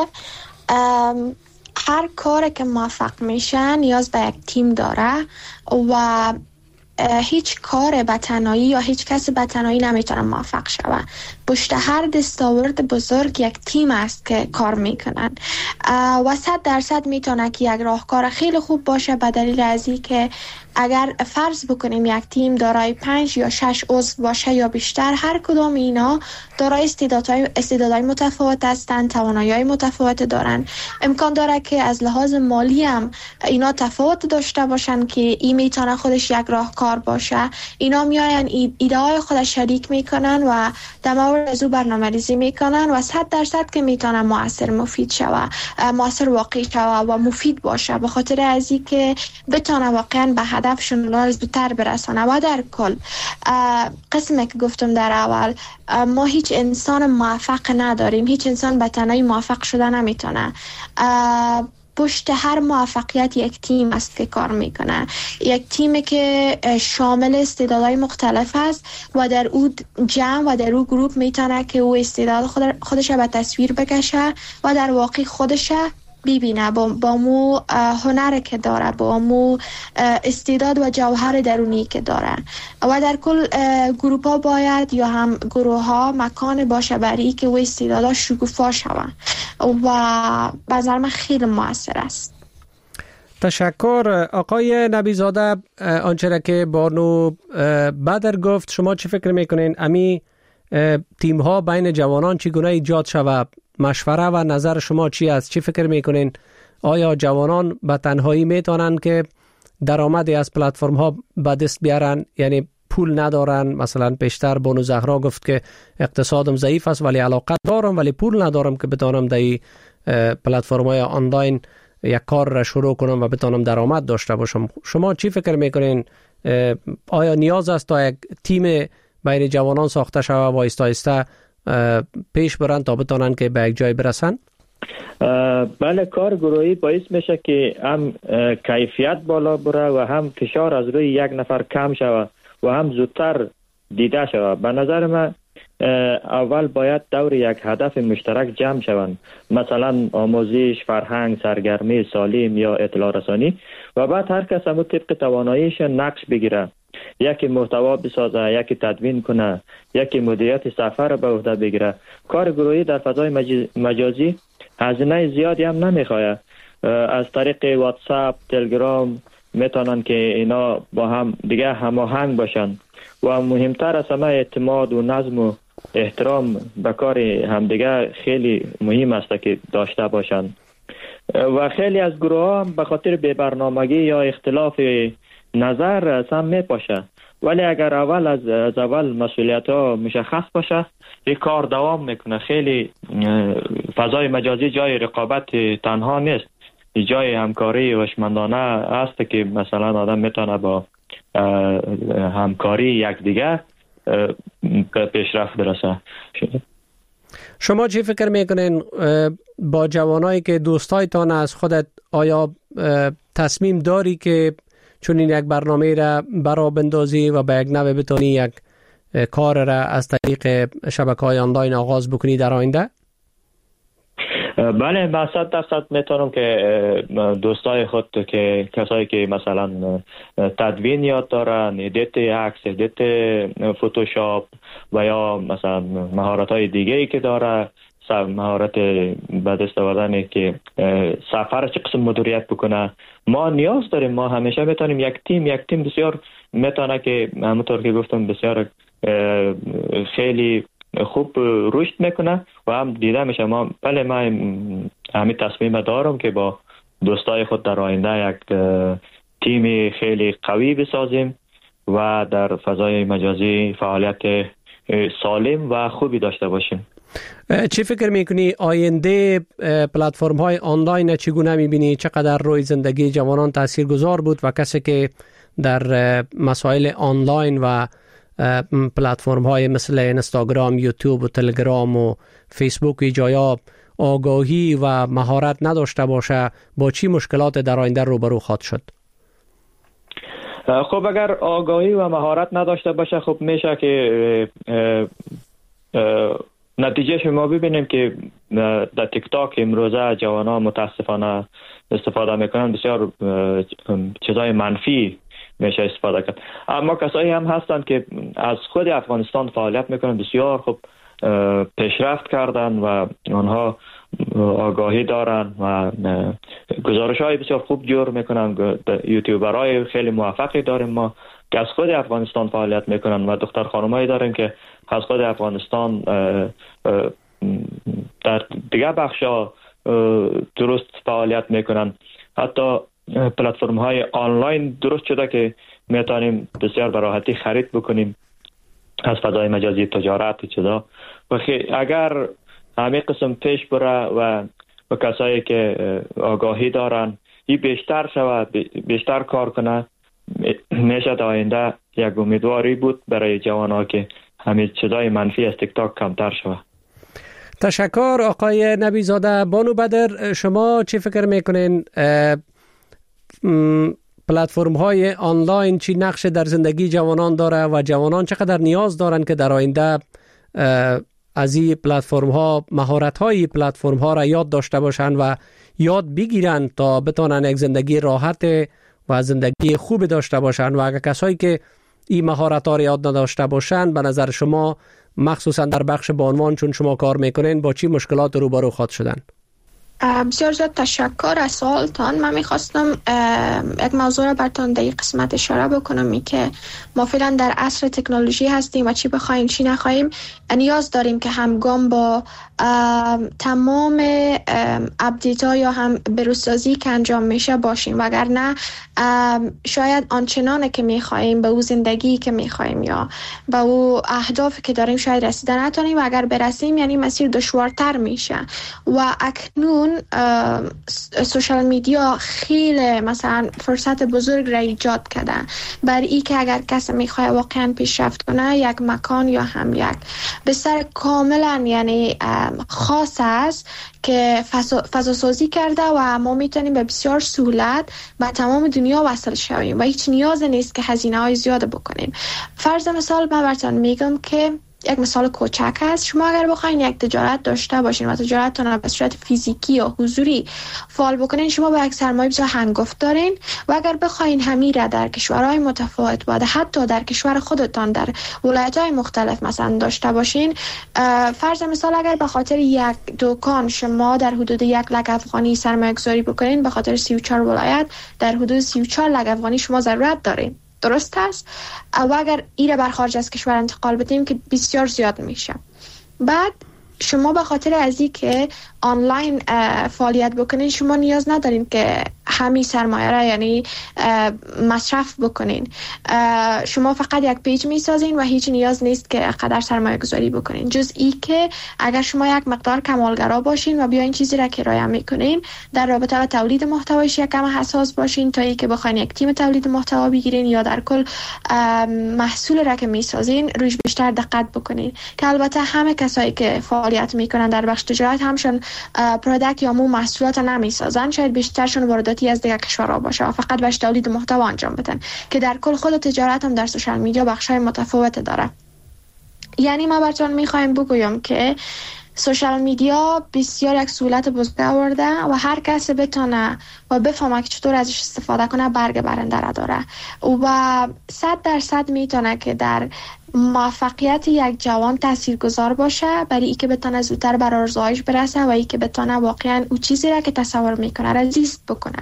هر کاری که موفق میشه نیاز به یک تیم داره و هیچ کار به تنهایی یا هیچ کسی به تنهایی نمیتونه موفق شوه. پشت هر دستاورد بزرگ یک تیم است که کار میکنن و صد درصد میتونه که یک راهکار خیلی خوب باشه، به دلیل از این که اگر فرض بکنیم یک تیم دارای پنج یا شش عضو باشه یا بیشتر، هر کدام اینا دارای استعدادهای استعدادهای متفاوت هستند، توانایی‌های متفاوت دارن. امکان داره که از لحاظ مالی هم اینا تفاوت داشته باشن که این میتونه خودش یک راهکار باشه. اینا میاین ایده های خودش شریک میکنن و در مورد از او برنامه‌ریزی میکنن و صد درصد که میتونه موثر مفید شوه، موثر واقعی شوه و مفید باشه، به خاطر از این که بتونه واقعا به هدفشون را زودتر برسانه. و در کل قسمی که گفتم در اول، ما هیچ انسان موفق نداریم، هیچ انسان به تنهایی موفق شده نمیتونه. پشت هر موفقیت یک تیم است که کار میکنه، یک تیمی که شامل استعدادهای مختلف است و در او جمع و در او گروپ میتونه که او استعداد خودش به تصویر بکشه و در واقع خودش ببینه با, با مو هنر که داره، با مو استعداد و جوهر درونی که داره. و در کل گروپ ها باید یا هم گروه ها مکان باشه برای که و استعداد ها شکوفا شوند و به نظر من خیلی موثر است.
تشکر آقای نبیزاده. آنچه که بانو بدر گفت، شما چی فکر میکنین امی تیم ها بین جوانان چگونه ایجاد شود؟ مشوره و نظر شما چی است؟ چی فکر میکنین؟ آیا جوانان به تنهایی میتونن که درآمدی از پلتفرم ها به دست بیارن، یعنی پول ندارن؟ مثلا پیشتر بانو زهرا گفت که اقتصادم ضعیف است ولی علاقه دارم ولی پول ندارم که بتونم در این پلتفرم های آنلاین یک کار را شروع کنم و بتونم درآمد داشته باشم. شما چی فکر میکنین؟ آیا نیاز است تا یک تیم بین جوانان ساخته شود و آهسته آهسته پیش برن تا بتونن که به یک جای برسن؟
بله، کار گروهی باعث میشه که هم کیفیت بالا بره و هم فشار از روی یک نفر کم شود و هم زودتر دیده شود. به نظر من اول باید دور یک هدف مشترک جمع شوند، مثلا آموزش، فرهنگ، سرگرمی سالم یا اطلاع رسانی، و بعد هر کس هم طبق تواناییش نقش بگیره، یکی محتوا بسازه، یکی تدوین کنه، یکی مدیریت سفر به عهده بگیره. کار گروهی در فضای مجازی هزینه زیادی هم نمیخواد. از طریق واتساپ، تلگرام میتونن که اینا با هم دیگه هماهنگ باشن و مهمتر از همه اعتماد و نظم و احترام به کار همدیگه خیلی مهم است که داشته باشن. و خیلی از گروه ها هم به خاطر بی برنامگی یا اختلاف نظر اصلا میپاشه، ولی اگر اول از, از اول مسئولیت ها مشخص باشه این کار دوام میکنه. خیلی فضای مجازی جای رقابت تنها نیست، جای همکاری هوشمندانه است که مثلا آدم میتونه با همکاری یکدیگر به پیشرفت برسه.
شما چی فکر میکنین با جوانایی که دوستایتان از خودت، آیا تصمیم داری که چون این یک برنامه را برا بندازی و به یک نوع بتونی یک کار را از طریق شبکه‌های آنلاین آغاز بکنی در آینده؟
بله، من صد درصد میتونم که دوستای خود که کسایی که مثلا تدوین یاد دارن، ادیت عکس، ادیت فتوشاپ و یا مثلا مهارت های دیگه ای که داره، مهارت به دست آوردن که سفر چه قسم مدیریت بکنه، ما نیاز داریم. ما همیشه میتونیم یک تیم یک تیم بسیار میتونه که همونطور که گفتم بسیار خیلی خوب رشد میکنه و هم دیده میشه. ما بله من همین تصمیم دارم که با دوستای خود در آینده یک تیم خیلی قوی بسازیم و در فضای مجازی فعالیت سالم و خوبی داشته باشیم.
چی فکر میکنی آینده پلتفرم های آنلاین چگونه میبینی؟ چقدر روی زندگی جوانان تاثیرگذار بود و کسی که در مسائل آنلاین و پلتفرم های مثل اینستاگرام، یوتیوب و تلگرام و فیسبوک و جایا آگاهی و مهارت نداشته باشه، با چی مشکلات در آینده روبرو خواهد شد؟
خب اگر آگاهی و مهارت نداشته باشه خب میشه که نتیجه شما ببینیم که در تیک تاک امروزه جوانان متاسفانه استفاده میکنن، بسیار چیزای منفی میشه استفاده کرد. اما کسایی هم هستن که از خود افغانستان فعالیت میکنن، بسیار خوب پیشرفت کردن و آنها آگاهی دارن و گزارش های بسیار خوب جور میکنن. یوتیوبرای خیلی موفقی داریم ما که از خود افغانستان فعالیت میکنن و دختر خانمایی داریم که از خود افغانستان در دیگه بخشا درست فعالیت میکنن. حتی پلتفرم های آنلاین درست شده که میتونیم بسیار به راحتی خرید بکنیم از فضای مجازی، تجارت چیزا. و اگر همین قسم پیش بره و و کسایی که آگاهی دارن این بیشتر شود، بیشتر کار کنه، میشه در آینده یک امیدواری بود برای جوانها که همین چیزای منفی از تیک تاک کمتر شود.
تشکر آقای نبی زاده. بانو بدر، شما چی فکر میکنین پلتفرم های آنلاین چی نقش در زندگی جوانان داره و جوانان چقدر نیاز دارن که در آینده از این پلتفرم ها مهارت های پلتفرم ها را یاد داشته باشن و یاد بگیرن تا بتونن یک زندگی راحت و زندگی خوب داشته باشن؟ و اگر کسایی که این مهارت ها را یاد نداشته باشن، به نظر شما مخصوصا در بخش بانوان چون شما کار میکنین با چی مشکلات روبرو خواهد شدن؟
بسیار زیاد تشکر از سوالتان. من میخواستم یک موضوع را براتون در این قسمت اشاره بکنم، ای که ما فعلا در عصر تکنولوژی هستیم و چی بخوایم چی نخوایم نیاز داریم که همگام با تمام اپدیت ها یا هم بروزسازی که انجام میشه باشیم، وگرنه شاید آنچنانه که میخوایم به او زندگی که میخوایم یا به او اهدافی که داریم شاید رسیده نتونیم و اگر برسیم یعنی مسیر دشوارتر میشه. و اکنون سوشال میدیا خیلی مثلا فرصت بزرگ را ایجاد کردن برای ای که اگر کسی میخواد واقعا پیشرفت کنه، یک مکان یا هم یک بستر کاملا یعنی خاص است که فضا سازی کرده و ما میتونیم به بسیار سهولت به تمام دنیا وصل شویم و هیچ نیاز نیست که هزینه های زیاد بکنیم. فرض مثال من براتون میگم که یک مثال کوچک است. شما اگر بخواید یک تجارت داشته باشین و تجارتتون به صورت فیزیکی یا حضوری فعال بکنین، شما با یک سرمایه بسیار هنگفت دارین و اگر بخواید همین را در کشورهای متفاوت و حتی در کشور خودتان در ولایت‌های مختلف مثلا داشته باشین، فرض مثال اگر به خاطر یک دکان شما در حدود یک لک افغانی سرمایه گذاری بکنین، به خاطر سی و چهار ولایت در حدود سی و چهار لک افغانی شما ضرورت دارین. درست است؟ و اگر ایره بر خارج از کشور انتقال بدیم که بسیار زیاد میشه. بعد شما به خاطر از این که آنلاین فعالیت بکنین، شما نیاز ندارین که همین سرمایه را یعنی مصرف بکنین. شما فقط یک پیج میسازین و هیچ نیاز نیست که قدر سرمایه گذاری بکنین، جز ای که اگر شما یک مقدار کمالگرا باشین و بیاین چیزی را کرایه میکنین در رابطه با تولید محتوایش یک کم حساس باشین تا ای که بخواین یک تیم تولید محتوا بگیرین یا در کل محصول را که میسازین روش بیشتر دقت بکنین. که البته همه کسایی که فعالیت میکنن در بخش تجارت همشون پروداکت یا مو محصولات نمیسازن، شاید بیشترشون وارداتی از دیگر کشورها باشه و فقط باش تولید محتوا انجام بدن، که در کل خود تجارت هم در سوشال میدیا بخشای متفاوت داره. یعنی ما براتون میخوایم بگویم که سوشال میدیا بسیار یک سهولت بزرگ آورده و هر کس بتونه و بفهمه که چطور ازش استفاده کنه برگ برنده را داره و صد درصد میتونه که در موفقیت یک جوان تاثیرگذار باشه برای اینکه بتونه زودتر بر آرزوهایش برسه و اینکه بتونه واقعا اون چیزی را که تصور میکنه را زیست بکنه.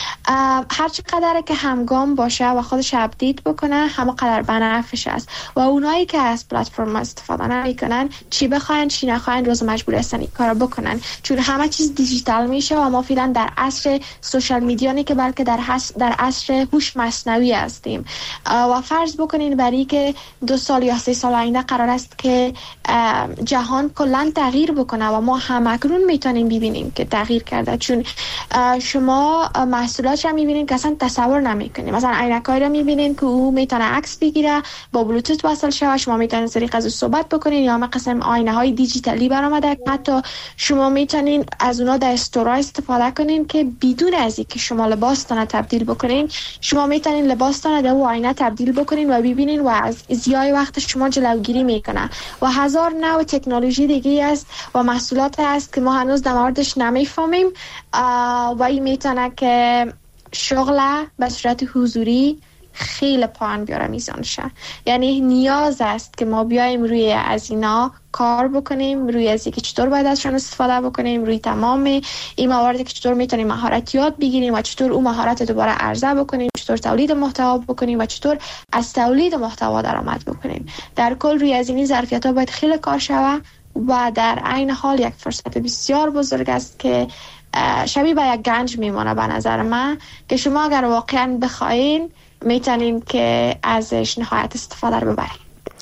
هر چقدر که همگام باشه و خودش اپدیت بکنه همه قدر بنفعش است و اونایی که از پلتفرم استفاده نمیکنن چی بخواین چی نخواین روز مجبور هستن این کارو بکنن، چون همه چیز دیجیتال میشه و ما فعلا در عصر سوشال میدیا نه که بلکه در در عصر هوش مصنوعی هستیم. و فرض بکنین برای که دو سال سال یا سه سال آینده قرار است که جهان کلا تغییر بکنه و ما همکنون میتونیم ببینیم که تغییر کرده، چون شما محصولات رو میبینید که اصلا تصور نمیکنید. مثلا عینک‌های رو میبینید که او میتونه عکس بگیره، با بلوتوث وصل شه، شما میتونید از طریق از صحبت بکنید، یا مثلا آینه های دیجیتالی برآمده، حتی شما میتونید از اونها در استورا استفاده کنین که بدون از اینکه شما لباستون تبدیل بکنین، شما میتونید لباستون در آینه تبدیل بکنین و ببینین و از ضیاع وقت شما جلوگیری میکنه. و هزار نوع تکنولوژی دیگه است و محصولات است که ما هنوز در موردش نمیفهمیم و این میتونه که شغل به صورت حضوری خیلی پایین بیاره میزان شه. یعنی نیاز است که ما بیایم روی از اینا کار بکنیم، روی از اینکه چطور باید ازشون استفاده بکنیم، روی تمام این مواردی که چطور میتونیم مهارت یاد بگیریم و چطور اون مهارت دوباره عرضه بکنیم، چطور تولید محتوا بکنیم و چطور از تولید محتوا درآمد بکنیم. در کل روی از این ظرفیت‌ها باید خیلی کار شوه و در عین حال یک فرصت بسیار بزرگ است که شبیه به یک گنج میمونه به نظر من، که شما اگر واقعا بخواین میتونین که ازش نهایت استفاده رو ببرین.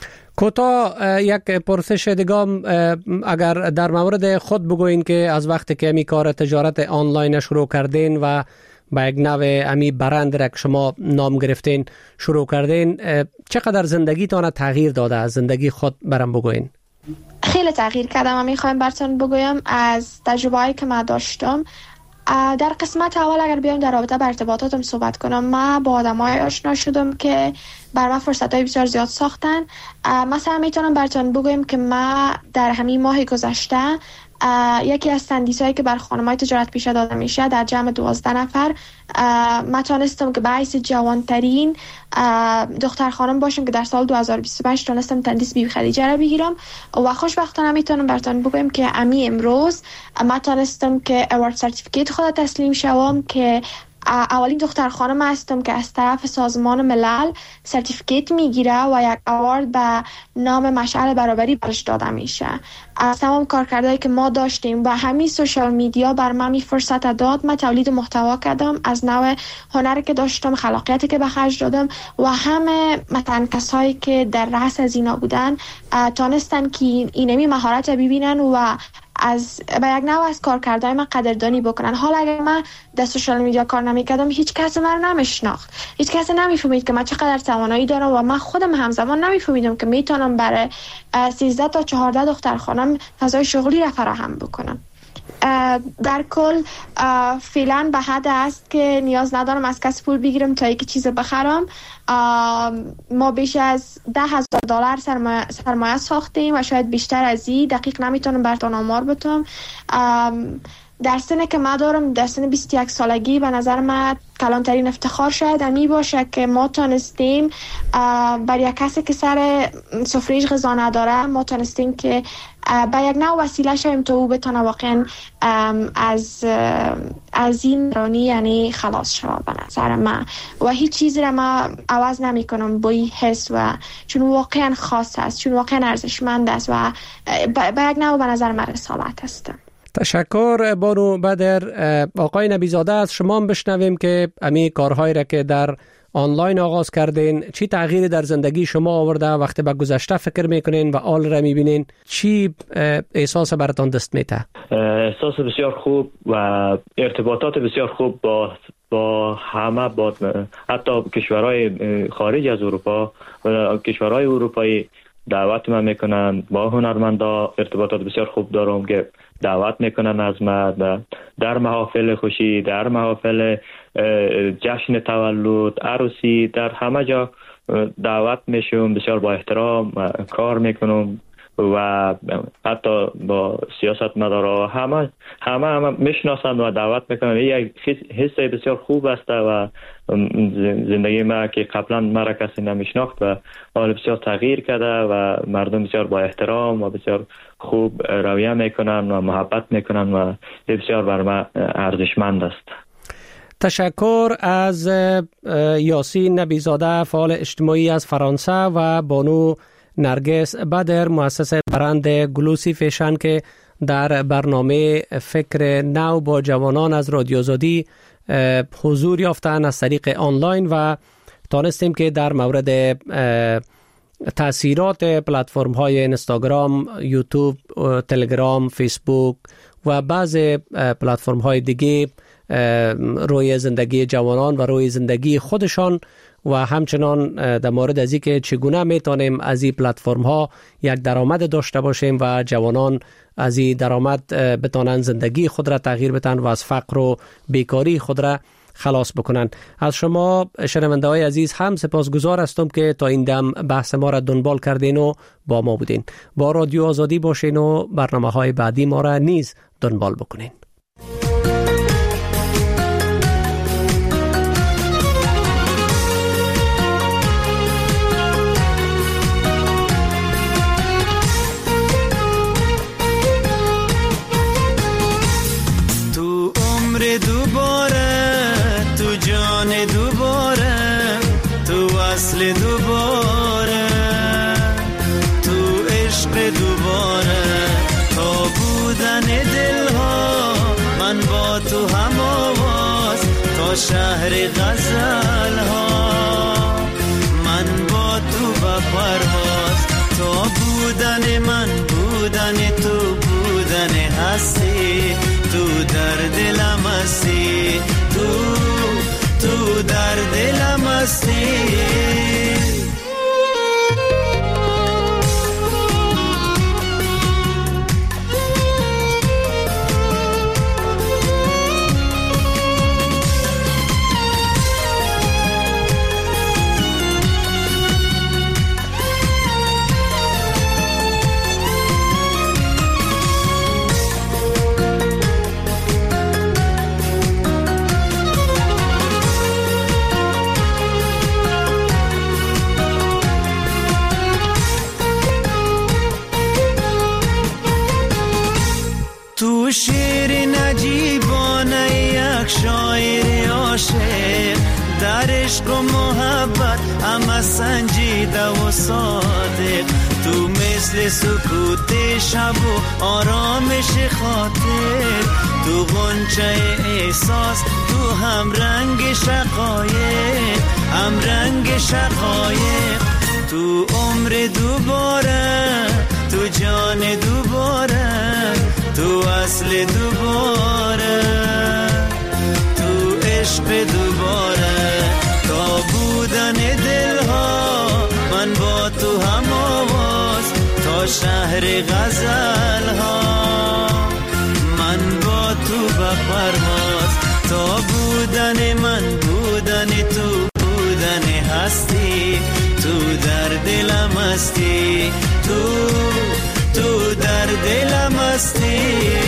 کوتاه یک پرسش دیگه اگر در مورد خود بگوین که از وقتی که امی کار تجارت آنلاین شروع کردین و با یک نوع امی برند را که شما نام گرفتین شروع کردین، چقدر زندگیتان تغییر داده؟ از زندگی خود برام بگوین.
خیلی تغییر کردم و میخوایم براتون بگویم از تجربه‌ای که من داشتم. در قسمت اول اگر بیایم در رابطه با ارتباطاتم صحبت کنم، من با آدمای آشنا شدم که بر من فرصتای بسیار زیاد ساختن. مثلا میتونم براتون بگویم که من در همین ماه گذشته یکی از تندیسایی که بر خانم‌های تجارت پیشه داده میشه در جمع دوازده نفر من تونستم که به حیث جوانترین دختر خانم باشم که در سال دو هزار و بیست و پنج تونستم تندیس بیبی خدیجه را بگیرم و خوشبختانه میتونم براتون بگم که امی امروز من تونستم که اوارد سرتیفیکیت خود تسلیم شوم که اولین دختر خانم هستم که از طرف سازمان ملل سرتیفیکیت میگیره و یک اوارد به نام مشعل برابری برش داده میشه. از تمام کارکردهایی که ما داشتیم و همین سوشال میدیا بر من می فرصت داد، من تولید محتوا کردم از نوع هنری که داشتم، خلاقیتی که به خرج دادم و همه مثلا کسایی که در رأس از اینا بودن تونستن که اینمی مهارت ببینن و از با یک نوع از کارکردهای من قدردانی بکنن. حالا اگر من در سوشال میدیا کار نمیکردم هیچ کس من نمیشناخت، هیچ کس نمیفهمید که من چقدر توانایی دارم و من خودم همزمان نمیفهمیدم که میتونم برای سیزده تا چهارده دختر خانم فضای شغلی را فراهم بکنم. در کل فعلا به حد است که نیاز ندارم از کسی پول بگیرم تا یک چیز بخرم. ما بیش از ده هزار دلار سرمایه, سرمایه ساختیم و شاید بیشتر از این، دقیق نمیتونم براتون آمار بدم. در سنی که ما دارم، در سن بیست و یک سالگی، به نظر من کلانترین افتخار شاید امی باشه که ما تونستیم برای یک کسی که سر سفره‌اش غذا نداره، ما تونستیم که با یک نوع وسیله شویم تا او بتونه واقعا از از این رانی یعنی خلاص شود به نظر من و هیچ چیزی را من عوض نمی کنم با این حس و چون واقعا خاص است، چون واقعا ارزشمند است و با یک نوع به نظر من رسالت است.
تشکر بانو بدر. آقای نبیزاده از شما هم بشنویم که امی کارهایی را که در آنلاین آغاز کردین چی تغییری در زندگی شما آورده؟ وقتی به گذشته فکر میکنین و آل را میبینین چی احساس براتون دست میده؟
احساس بسیار خوب و ارتباطات بسیار خوب با با همه، با حتی کشورهای خارج از اروپا و کشورهای اروپایی دعوت من میکنن. با هنرمندا ارتباطات بسیار خوب دارم که دعوت میکنن از من در محافل خوشی، در محافل جشن تولد، عروسی، در همه جا دعوت میشم. بسیار با احترام کار میکنم و حتی با سیاست مدارا همه همه همه میشناسن و دعوت میکنن. یک حس بسیار خوب است و زندگی ما که قبلا مرا کسی نمیشناخت و حال بسیار تغییر کرده و مردم بسیار با احترام و بسیار خوب رویه میکنن و محبت میکنن و بسیار بر من ارزشمند است.
تشکر از یاسین نبیزاده، فعال اجتماعی از فرانسه، و بانو نرگس بدر، مؤسس برند گلوسی فیشن که در برنامه فکر نو با جوانان از رادیو آزادی حضور یافتن از طریق آنلاین و تانستیم که در مورد تأثیرات پلتفرم های اینستاگرام، یوتیوب، تلگرام، فیسبوک و بعض پلتفرم های دیگه روی زندگی جوانان و روی زندگی خودشان و همچنان در مورد از اینکه چگونه میتونیم از این پلتفرم ها یک درآمد داشته باشیم و جوانان از این درآمد بتونن زندگی خود را تغییر بدن و از فقر و بیکاری خود را خلاص بکنن. از شما شنونده های عزیز هم سپاسگزار هستم که تا این دم بحث ما را دنبال کردین و با ما بودین. با رادیو آزادی باشین و برنامه های بعدی ما را نیز دنبال بکنین.
دوباره تو عشق دوباره تا بودن دلها من با تو هم آواز تا شهر غزل ها من با تو با پرواز تا بودن من بودن تو بودن هستی تو در دلم هستی تو تو در دلم هستی شیر نجیبانه یک شاعر عاشق در عشق و محبت اما سنجیده و صادق تو مثل سکوت شب و آرامش خاطر تو غنچه احساس تو هم رنگ شقایق هم رنگ شقایق تو عمر دوباره تو جان دوباره تو اصل دوباره تو عشق دوباره تا بودن دلها من با تو هم آواز تا شهر غزل ها من با تو به پرواز تا بودن من بودن تو بودن هستی تو در دلم هستی تو تو در دلم هستی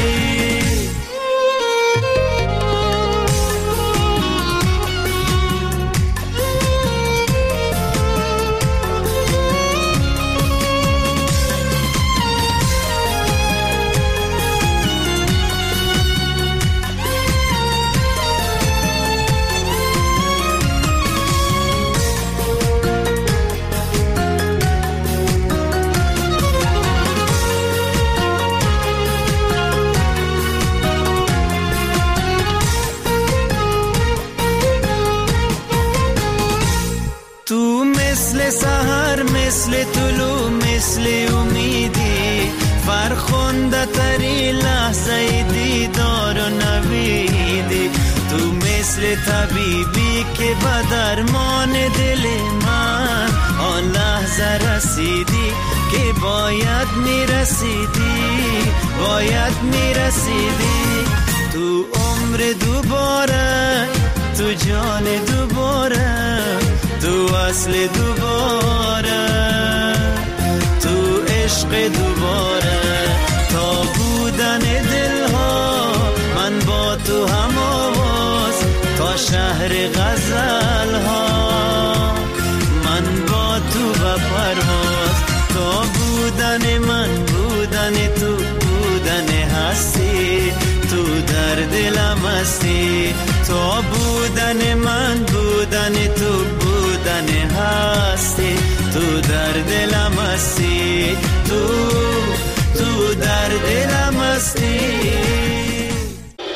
سحر مثل طلوع مثل امیدی فرخنده تری لحظه دیدار و نویدی تو مثل طبیبی که به درمان دل من آن لحظه رسیدی که باید میرسیدی باید میرسیدی تو عمر دوباره تو جان دوباره تو اصل دوباره تو عشق دوباره تا بودن دلها من با تو هم آواز تا شهر غزل ها من با تو به پرواز تا بودن من بودن تو بودن هستی تو در دلم هستی تا بودن من بودن تو بودن هستی تو در دلم هستی تو تو در دلم هستی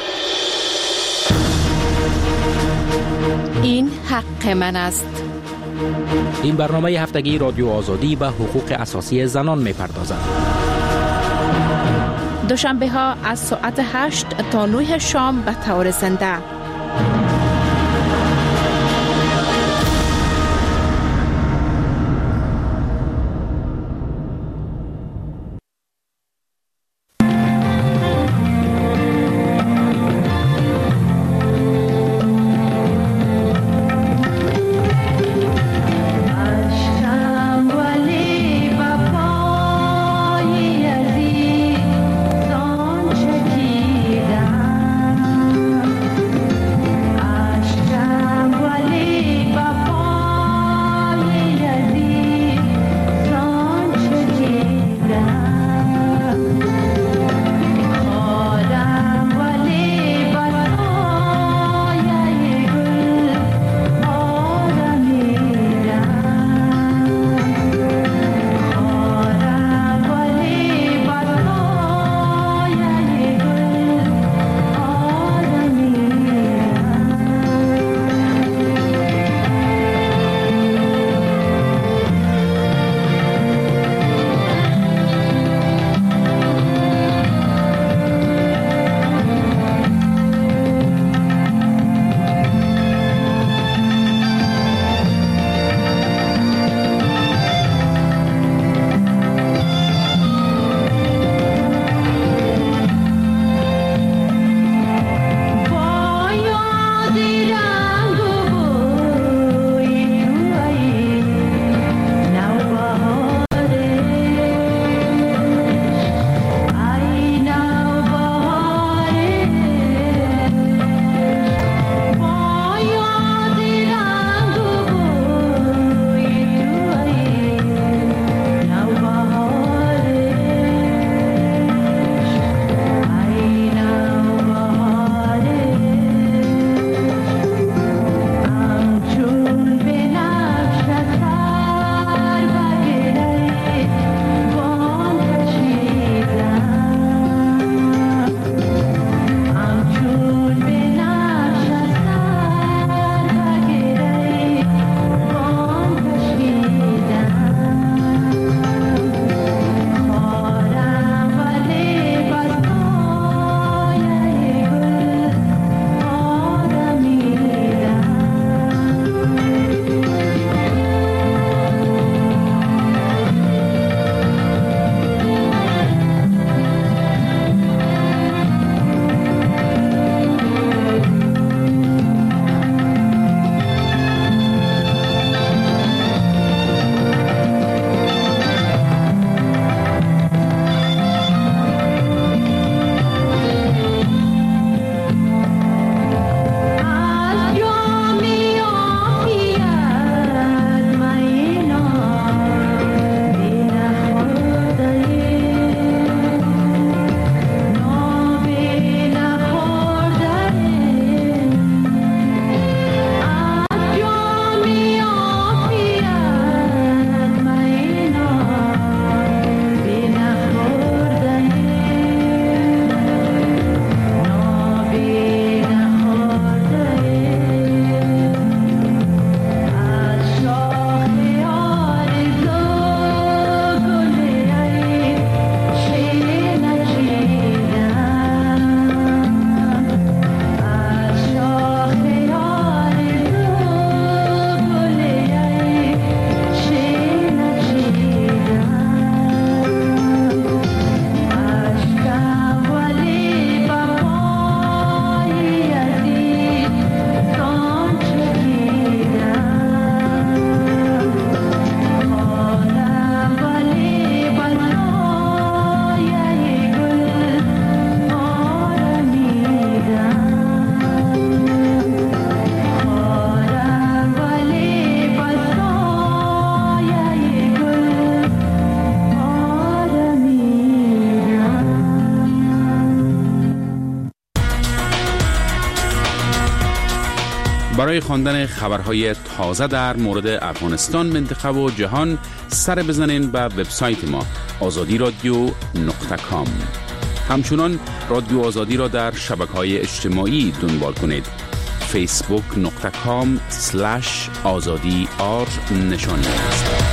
این حق من است این برنامه هفتگی رادیو آزادی به حقوق اساسی زنان می‌پردازد.
دوشنبه ها از ساعت هشت تا نه شام به طور زنده.
برای خواندن خبرهای تازه در مورد افغانستان، منطقه و جهان سر بزنین به وبسایت ما آزادی رادیو نقطه کام. همچنان رادیو آزادی را در شبکه‌های اجتماعی دنبال کنید: فیسبوک نقطه کام سلش آزادی آر نشان است.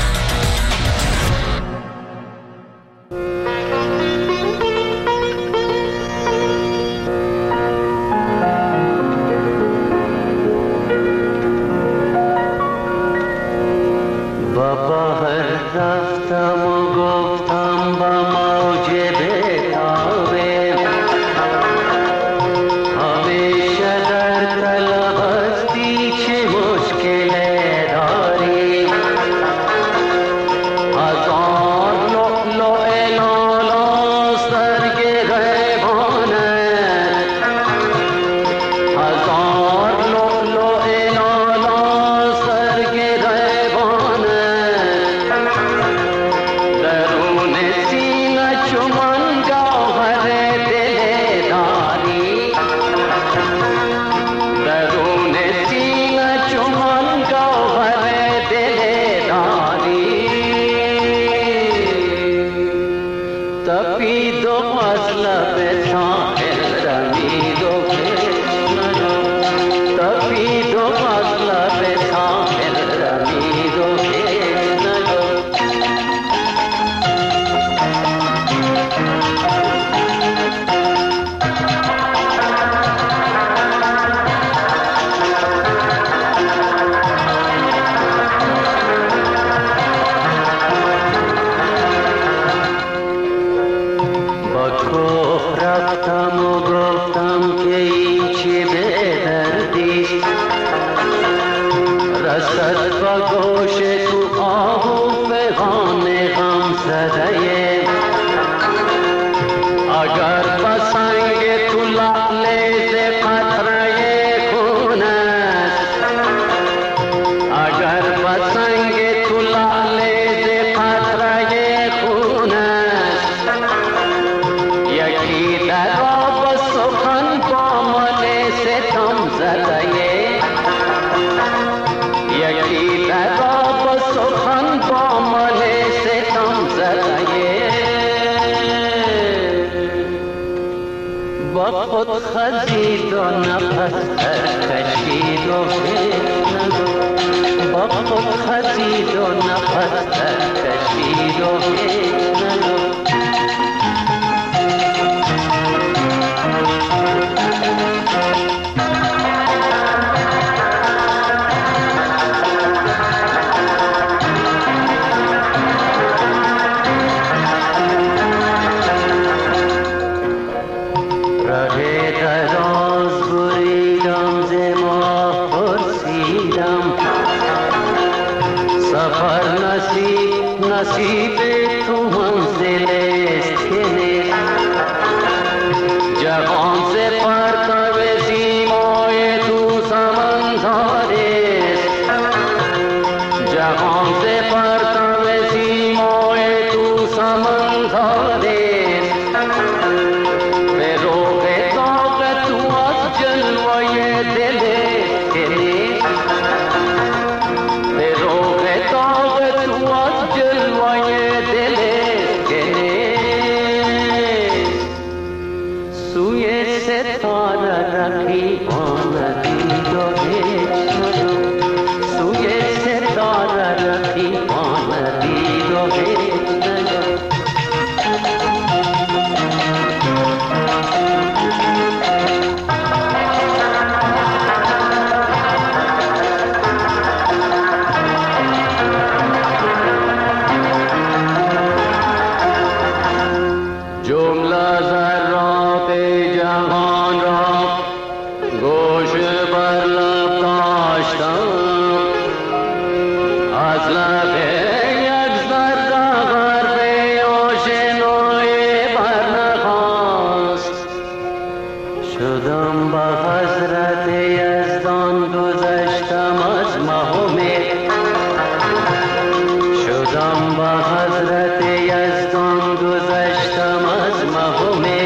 شدم با حضرت یزدان گذشتم از مهم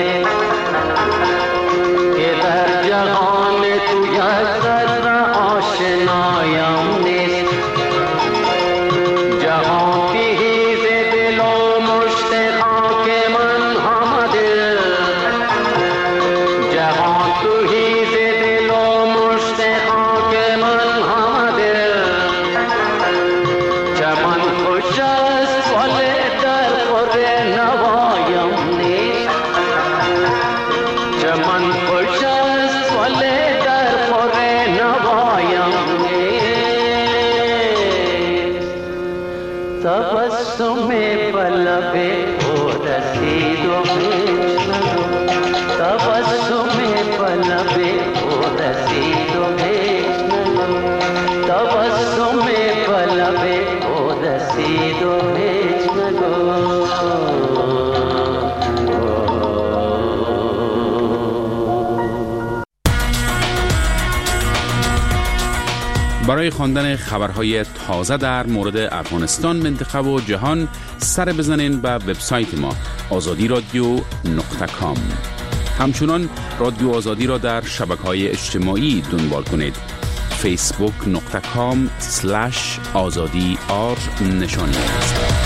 برای خواندن خبرهای تازه در مورد افغانستان، منطقه و جهان سر بزنین به وبسایت ما آزادی رادیو نقطه کام. همچنان رادیو آزادی را در شبکه‌های اجتماعی دنبال کنید. فیسبوک نقطه کام سلش آزادی آر نشانی است.